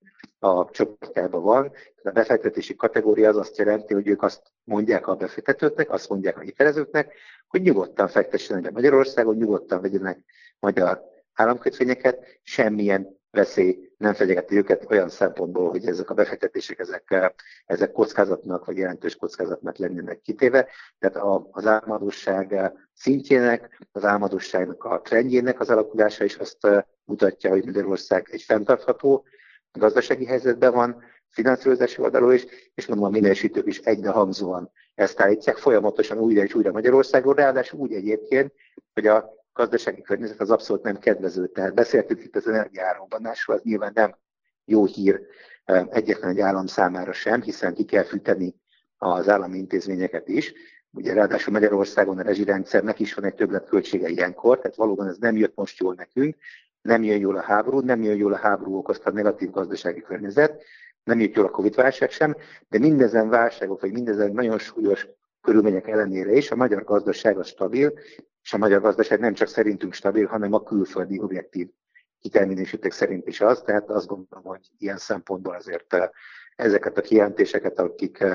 a csoportjában van. A befektetési kategória az azt jelenti, hogy ők azt mondják a befektetőknek, azt mondják a hitelezőknek, hogy nyugodtan fektessenek be Magyarországon, nyugodtan vegyenek magyar államkötvényeket, semmilyen veszély nem fenyegeti őket olyan szempontból, hogy ezek a befektetések, ezek kockázatnak, vagy jelentős kockázatnak lennének kitéve. Tehát az államadósság szintjének, az államadósságnak a trendjének az alakulása is azt mutatja, hogy Magyarország egy fenntartható gazdasági helyzetben van, finanszírozási oldalról is, és mondom, a minősítők is egybehangzóan ezt állítják folyamatosan újra és újra Magyarországról, ráadásul úgy egyébként, hogy a gazdasági környezet az abszolút nem kedvező. Tehát beszéltünk itt az energiaárambanásról, az nyilván nem jó hír egyetlen egy állam számára sem, hiszen ki kell fűteni az állami intézményeket is. Ugye ráadásul Magyarországon a rezsirendszernek is van egy többletköltsége ilyenkor, tehát valóban ez nem jött most jól nekünk, nem jön jól a háború, nem jön jól a háború okozta negatív gazdasági környezet, nem jött jól a Covid-válság sem, de mindezen válságok, vagy mindezen nagyon súlyos körülmények ellenére is a magyar gazdaság az stabil, és a magyar gazdaság nem csak szerintünk stabil, hanem a külföldi objektív hitelminősítők szerint is az, tehát azt gondolom, hogy ilyen szempontból azért ezeket a kijelentéseket, akik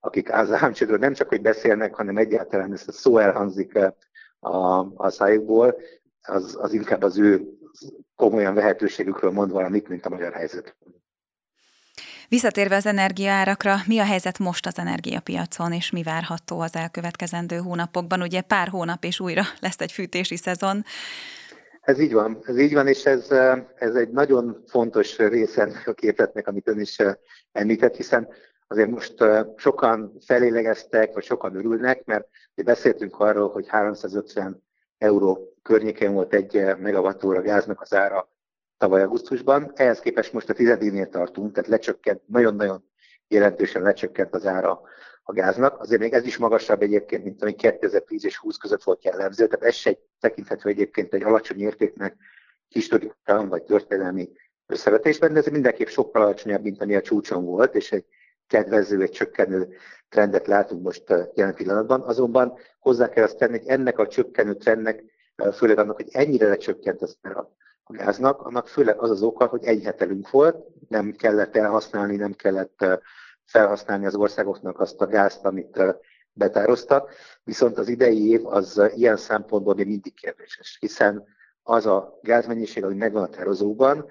akik államcsődről nem csak hogy beszélnek, hanem egyáltalán ezt a szó elhangzik a szájukból, az inkább az ő komolyan vehetőségükről mond valamit, mint a magyar helyzet. Visszatérve az energiaárakra, mi a helyzet most az energiapiacon, és mi várható az elkövetkezendő hónapokban? Ugye pár hónap és újra lesz egy fűtési szezon. Ez így van, és ez egy nagyon fontos része a képletnek, amit ön is említett, hiszen azért most sokan felélegeztek, vagy sokan örülnek, mert beszéltünk arról, hogy 350 euró környékén volt egy megawattóra gáznak az ára tavaly augusztusban. Ehhez képest most a tizedénél tartunk, tehát lecsökkent, nagyon-nagyon jelentősen lecsökkent az ára a gáznak. Azért még ez is magasabb egyébként, mint ami 2010 és 20 között volt jellemző, tehát ez se tekinthető egyébként egy alacsony értéknek historikusan vagy történelmi összevetésben, de ez mindenképp sokkal alacsonyabb, mint ami a csúcson volt, és egy kedvező, egy csökkenő trendet látunk most jelen pillanatban. Azonban hozzá kell azt tenni, hogy ennek a csökkenő trendnek, főleg annak, hogy ennyire lecsökkent az ára a gáznak, annak főleg az az oka, hogy egy hetelünk volt, nem kellett elhasználni, nem kellett felhasználni az országoknak azt a gázt, amit betároztak, viszont az idei év az ilyen szempontból még mindig kérdéses, hiszen az a gázmennyiség, ami megvan a tározóban,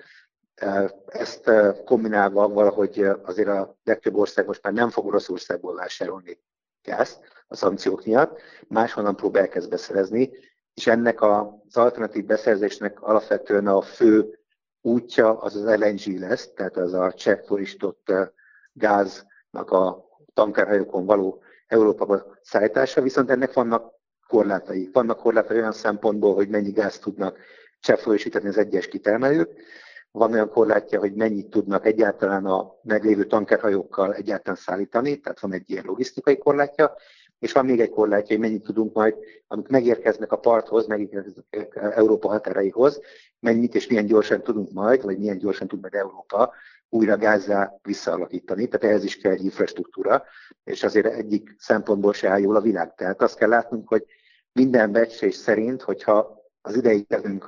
ezt kombinálva valahogy azért a legtöbb ország most már nem fog Oroszországból vásárolni gázt a szankciók miatt, máshonnan próbál elkezd beszerezni, és ennek az alternatív beszerzésnek alapvetően a fő útja az LNG lesz, tehát az a cseppfolyósított gáznak a tankerhajókon való Európába szállítása, viszont ennek vannak korlátai. Vannak korlátai olyan szempontból, hogy mennyi gázt tudnak cseppfolyósítani az egyes kitermelők, van olyan korlátja, hogy mennyit tudnak egyáltalán a meglévő tankerhajókkal egyáltalán szállítani, tehát van egy ilyen logisztikai korlátja, és van még egy korlátja, hogy mennyit tudunk majd, amik megérkeznek a parthoz, megérkeznek Európa határaihoz, mennyit és milyen gyorsan tudunk majd, vagy milyen gyorsan tud majd Európa újra gázzá visszaalakítani, tehát ehhez is kell egy infrastruktúra, és azért egyik szempontból se áll jól a világ. Tehát azt kell látnunk, hogy minden becslés szerint, hogyha az idei terünk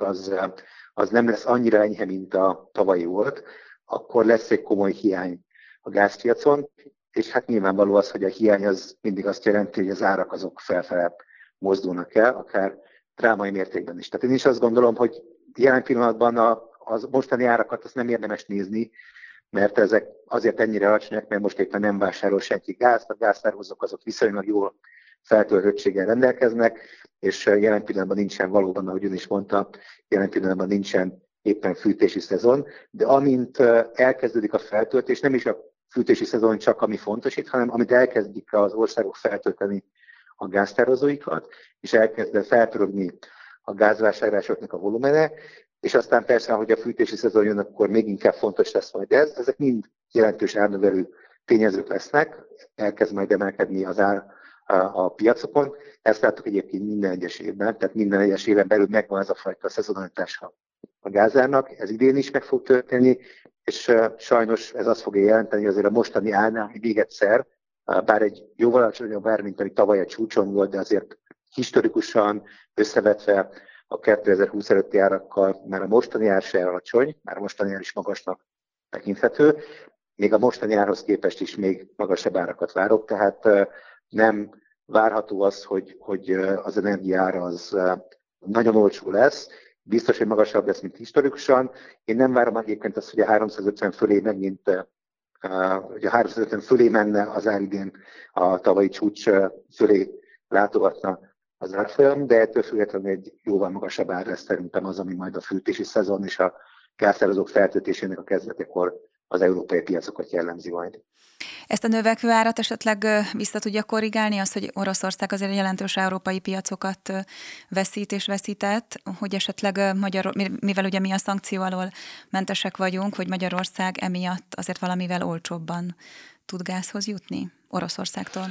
az nem lesz annyira enyhe, mint a tavalyi volt, akkor lesz egy komoly hiány a gázpiacon, és hát nyilvánvaló az, hogy a hiány az mindig azt jelenti, hogy az árak azok felfele mozdulnak el, akár drámai mértékben is. Tehát én is azt gondolom, hogy jelen pillanatban az mostani árakat azt nem érdemes nézni, mert ezek azért ennyire alacsonyak, mert most éppen nem vásárol senki gázt, a gáztározók azok viszonylag jól feltöltöttséggel rendelkeznek, és jelen pillanatban nincsen valóban, ahogy ön is mondta, jelen pillanatban nincsen éppen fűtési szezon, de amint elkezdődik a feltöltés, nem is a fűtési szezon csak ami fontos itt, hanem amit elkezdik az országok feltölteni a gáztározóikat, és elkezd felpörögni a gázvásárlásoknak a volumene, és aztán persze, ahogy a fűtési szezon jön, akkor még inkább fontos lesz majd ez. Ezek mind jelentős árnövelő tényezők lesznek, elkezd majd emelkedni az ár a piacokon. Ezt láttuk egyébként minden egyes évben, tehát minden egyes éven belül megvan ez a fajta szezonalitása a gázárnak, ez idén is meg fog történni, és sajnos ez azt fogja jelenteni, hogy azért a mostani árnál még egyszer, bár egy jóval alacsonyabb ár, mint ami tavaly a csúcson volt, de azért historikusan összevetve a 2020 előtti árakkal már a mostani ár se alacsony, már a mostani ár is magasnak tekinthető, még a mostani árhoz képest is még magasabb árakat várok, tehát nem várható az, hogy az energiaára az nagyon olcsó lesz, biztos, hogy magasabb lesz, mint historikusan. Én nem várom egyébként azt, hogy a 350 fölé megint, hogy a 350 fölé menne az ár idén a tavalyi csúcs fölé látogatna az árfolyam, de ettől függetlenül egy jóval magasabb ár lesz szerintem az, ami majd a fűtési szezon és a gáztározók feltöltésének a kezdetekor az európai piacokat jellemzi majd. Ezt a növekvő árat esetleg vissza tudja korrigálni, az, hogy Oroszország azért jelentős európai piacokat veszít és veszített, hogy esetleg mivel ugye mi a szankció alól mentesek vagyunk, hogy Magyarország emiatt azért valamivel olcsóbban tud gázhoz jutni Oroszországtól?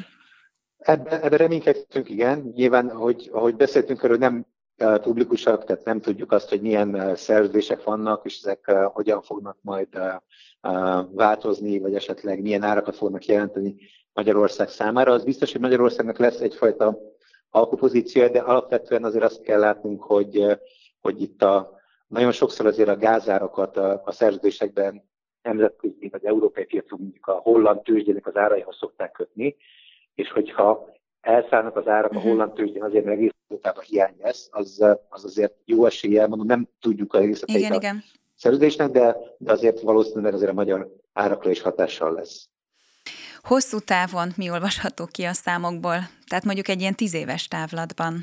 Ebben reménykedtünk, igen. Nyilván, ahogy beszéltünk erről, nem publikusak, tehát nem tudjuk azt, hogy milyen szerződések vannak, és ezek hogyan fognak majd változni, vagy esetleg milyen árakat fognak jelenteni Magyarország számára. Az biztos, hogy Magyarországnak lesz egyfajta alkupozíciója, de alapvetően azért azt kell látnunk, hogy itt nagyon sokszor azért a gázárakat a szerződésekben nemzetközi vagy európai piacon, mondjuk a holland tőzsdének az áraihoz szokták kötni, és hogyha elszállnak az árak a holland tőzsdén azért, mert egész Európában hiány lesz, az azért jó eséllyel, mondom, nem tudjuk a részleteit a szerződésnek, de azért valószínűleg azért a magyar árakra is hatással lesz. Hosszú távon mi olvasható ki a számokból? Tehát mondjuk egy ilyen 10 éves távlatban.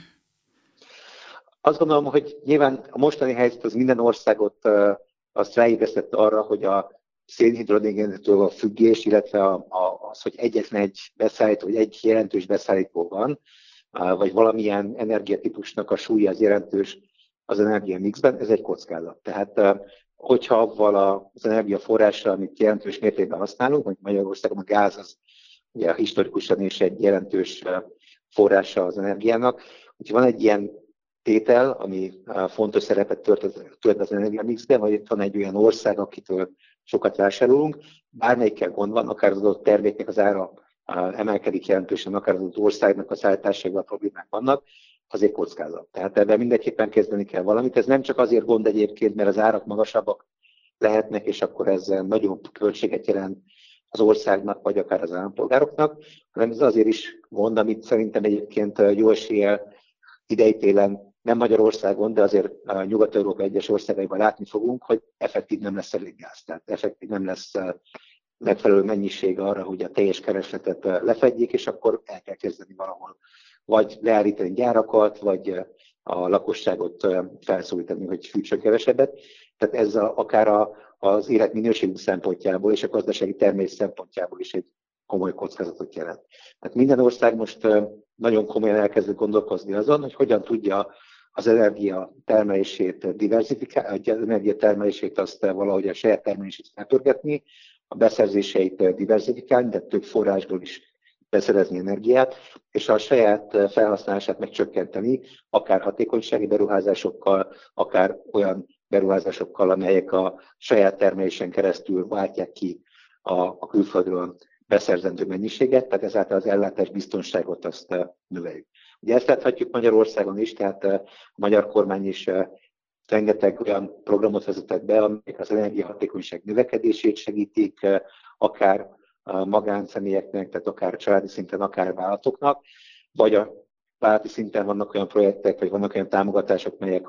Azt gondolom, hogy nyilván a mostani helyzet az minden országot azt ráébresztett arra, hogy a szénhidrogéntől a függés, illetve az, hogy egyetlen egy beszállító, vagy egy jelentős beszállító van, vagy valamilyen energiatípusnak a súlya az jelentős az energiamixben, ez egy kockázat. Tehát hogyha avval az energiaforrásra, amit jelentős mértékben használunk, hogy Magyarországon a gáz az ugye historikusan is egy jelentős forrása az energiának, hogyha van egy ilyen tétel, ami fontos szerepet tölt az energiamixben, vagy itt van egy olyan ország, akitől sokat vásárolunk, bármelyikkel gond van, akár az adott terméknek az ára emelkedik jelentősen, akár az adott országnak a szállításaival problémák vannak, azért kockázat. Tehát ebben mindenképpen kezdeni kell valamit. Ez nem csak azért gond egyébként, mert az árak magasabbak lehetnek, és akkor ez nagyon költséget jelent az országnak, vagy akár az állampolgároknak, hanem ez azért is gond, amit szerintem egyébként jó eséllyel idei télen nem Magyarországon, de azért a Nyugat-Európa egyes országaiban látni fogunk, hogy effektív nem lesz elég gáz. Tehát effektív nem lesz megfelelő mennyiség arra, hogy a teljes keresletet lefedjék, és akkor el kell kezdeni valahol vagy leállítani gyárakat, vagy a lakosságot felszólítani, hogy fűtsön kevesebbet. Tehát ez akár az életminőségünk szempontjából és a gazdasági termelés szempontjából is egy komoly kockázatot jelent. Tehát minden ország most nagyon komolyan elkezdett gondolkozni azon, hogy hogyan tudja az energia termelését diversifikálni, az energia termelését azt valahogy a saját termelését felpörgetni, a beszerzéseit diversifikálni, de több forrásból is beszerezni energiát, és a saját felhasználását megcsökkenteni, akár hatékonysági beruházásokkal, akár olyan beruházásokkal, amelyek a saját termelésen keresztül váltják ki a külföldről beszerzendő mennyiséget, tehát ezáltal az ellátás biztonságot azt növeljük. Ugye ezt láthatjuk Magyarországon is, tehát a magyar kormány is rengeteg olyan programot vezetett be, amelyek az energiahatékonyság növekedését segítik, akár magánszemélyeknek, tehát akár családi szinten, akár vállalatoknak, vagy a vállalati szinten vannak olyan projektek, vagy vannak olyan támogatások, melyek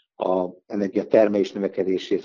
a energiatermelés növekedését,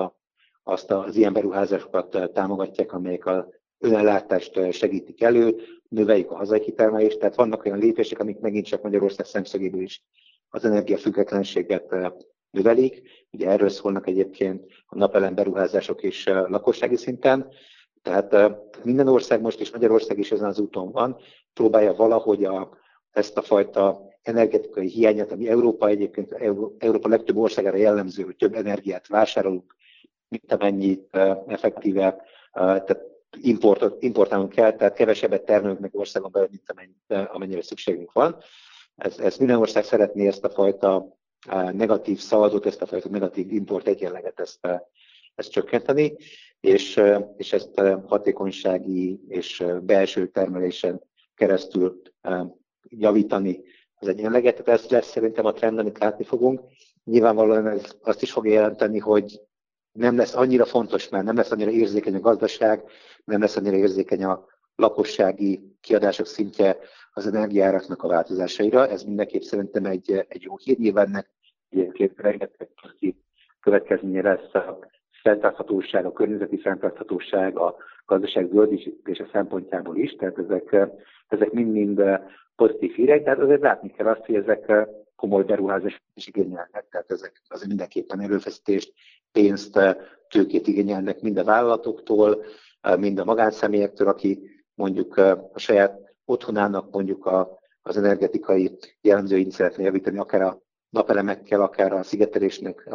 azt az ilyen beruházásokat támogatják, amelyek az önellátást segítik elő, növeljük a hazai kitermelést, tehát vannak olyan lépések, amik megint csak Magyarország szemszögéből is az energiafüggetlenséget növelik. Ugye erről szólnak egyébként a napelem beruházások is lakossági szinten. Tehát minden ország most, és Magyarország is ezen az úton van, próbálja valahogy ezt a fajta energetikai hiányát, ami Európa egyébként, Európa legtöbb országára jellemző, hogy több energiát vásárolunk, mint amennyit effektíve, tehát importálnunk kell, tehát kevesebbet termelünk meg országon belül, mint amennyire szükségünk van. Ez minden ország szeretné ezt a fajta negatív szaldót, ezt a fajta negatív import egyenleget ezt csökkenteni, és ezt hatékonysági és belső termelésen keresztül javítani az egyenleget. Tehát ez lesz szerintem a trend, amit látni fogunk. Nyilvánvalóan ez azt is fogja jelenteni, hogy nem lesz annyira fontos, mert nem lesz annyira érzékeny a gazdaság, nem lesz annyira érzékeny a lakossági kiadások szintje az energiáraknak a változásaira. Ez mindenképp szerintem egy jó hír. Nyilván ennek egyébként rengeteg következménye lesz a fenntarthatóság, a környezeti fenntarthatóság, a gazdaság zöldítése szempontjából is, tehát ezek mind-mind pozitív hírek, de azért látni kell azt, hogy ezek komoly beruházást is igényelnek, tehát ezek azért mindenképpen erőfeszítést, pénzt, tőkét igényelnek mind a vállalatoktól, mind a magánszemélyektől, aki mondjuk a saját otthonának mondjuk az energetikai jellemzőit szeretne javítani, akár a napelemekkel, akár a szigetelésnek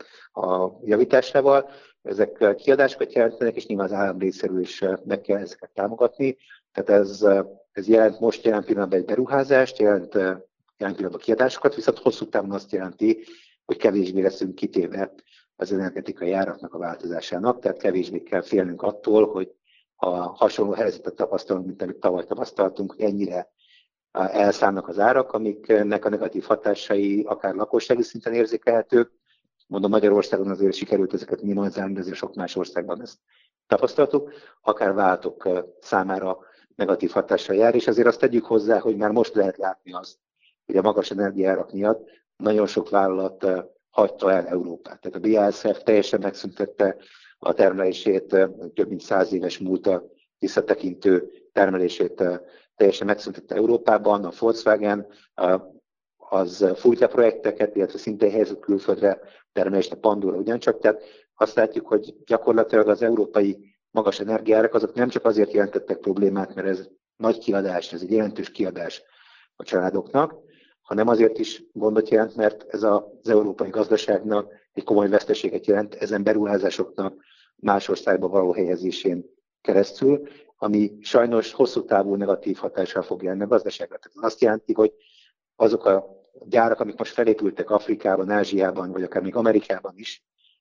a javításával. Ezek kiadásokat jelentenek, és nyilván az állam részéről is meg kell ezeket támogatni. Tehát ez jelent jelen pillanatban egy beruházást, jelent pillanatban kiadásokat, viszont hosszú távon azt jelenti, hogy kevésbé leszünk kitéve az energetikai áraknak a változásának, tehát kevésbé kell félnünk attól, hogy a hasonló helyzetet tapasztalunk, mint amit tavaly tapasztaltunk, hogy ennyire elszállnak az árak, amiknek a negatív hatásai akár lakossági szinten érzékelhetők. Mondom, Magyarországon azért sikerült ezeket minimalizálni, de azért sok más országban ezt tapasztaltuk, akár vállalatok számára negatív hatással jár, és azért azt tegyük hozzá, hogy már most lehet látni azt, hogy a magas energiaárak miatt nagyon sok vállalat hagyta el Európát. Tehát a BASF teljesen megszüntette a termelését, több mint 100 éves múltra visszatekintő termelését teljesen megszüntette Európában. A Volkswagen az fújta projekteket, illetve szintén helyezett külföldre termelést, a Pandora ugyancsak. Tehát azt látjuk, hogy gyakorlatilag az európai magas energiárak azok nem csak azért jelentettek problémát, mert ez nagy kiadás, ez egy jelentős kiadás a családoknak, hanem azért is gondot jelent, mert ez az európai gazdaságnak egy komoly veszteséget jelent ezen beruházásoknak más országba való helyezésén keresztül, ami sajnos hosszú távú negatív hatással fog jelenni a gazdaságra. Tehát azt jelenti, hogy azok a gyárak, amik most felépültek Afrikában, Ázsiában, vagy akár még Amerikában is,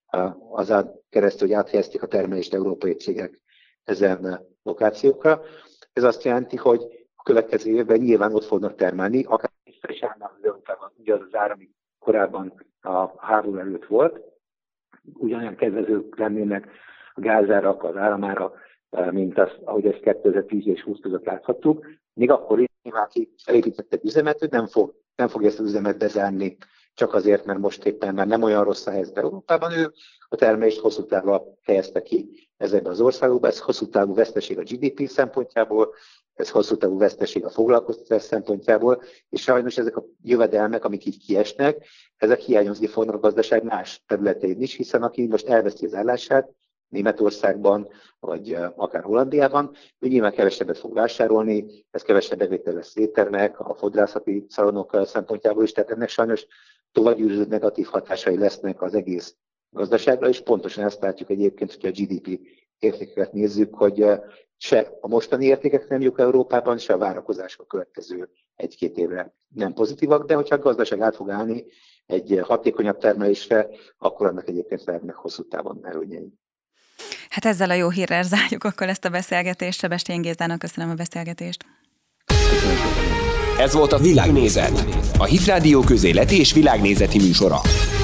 azon keresztül, hogy áthelyezték a termelést európai cégek ezen lokációkra. Ez azt jelenti, hogy a következő évben nyilván ott fognak termelni, akár is állnak az Európában, ugye az ár, ami korábban a háború előtt volt, ugyanolyan kedvezők lennének a gázárak, az áramára, mint az, ahogy ezt 2010 és 20 között láthattuk. Még akkor is, aki felépítette üzemet, ő nem fog ezt az üzemet bezárni, csak azért, mert most éppen már nem olyan rossz a helyzet Európában, ő a termelést hosszú távra helyezte ki ezekben az országokban. Ez hosszú távú veszteség a GDP szempontjából, ez hosszú távú veszteség a foglalkoztatás szempontjából, és sajnos ezek a jövedelmek, amik így kiesnek, ezek hiányozni fognak a gazdaság más területein is, hiszen aki most elveszti az állását Németországban, vagy akár Hollandiában, ő nyilván kevesebbet fog vásárolni, ez kevesebb bevétel lesz éttermek, a fodrászati szalonok szempontjából is, tehát ennek sajnos továbbgyűrűző negatív hatásai lesznek az egész gazdaságra, és pontosan ezt látjuk egyébként, hogy a GDP értékeket nézzük, hogy se a mostani értékek nem jók Európában, se a várakozások a következő 1-2 évre nem pozitívak, de hogyha a gazdaság át fog állni egy hatékonyabb termelésre, akkor annak egyébként lehetnek hosszú távon előnyei. Hát ezzel a jó hírrel zárjuk akkor ezt a beszélgetést. Sebestyén Gézának köszönöm a beszélgetést. Ez volt a Világnézet, a Hit Rádió közéleti és világnézeti műsora.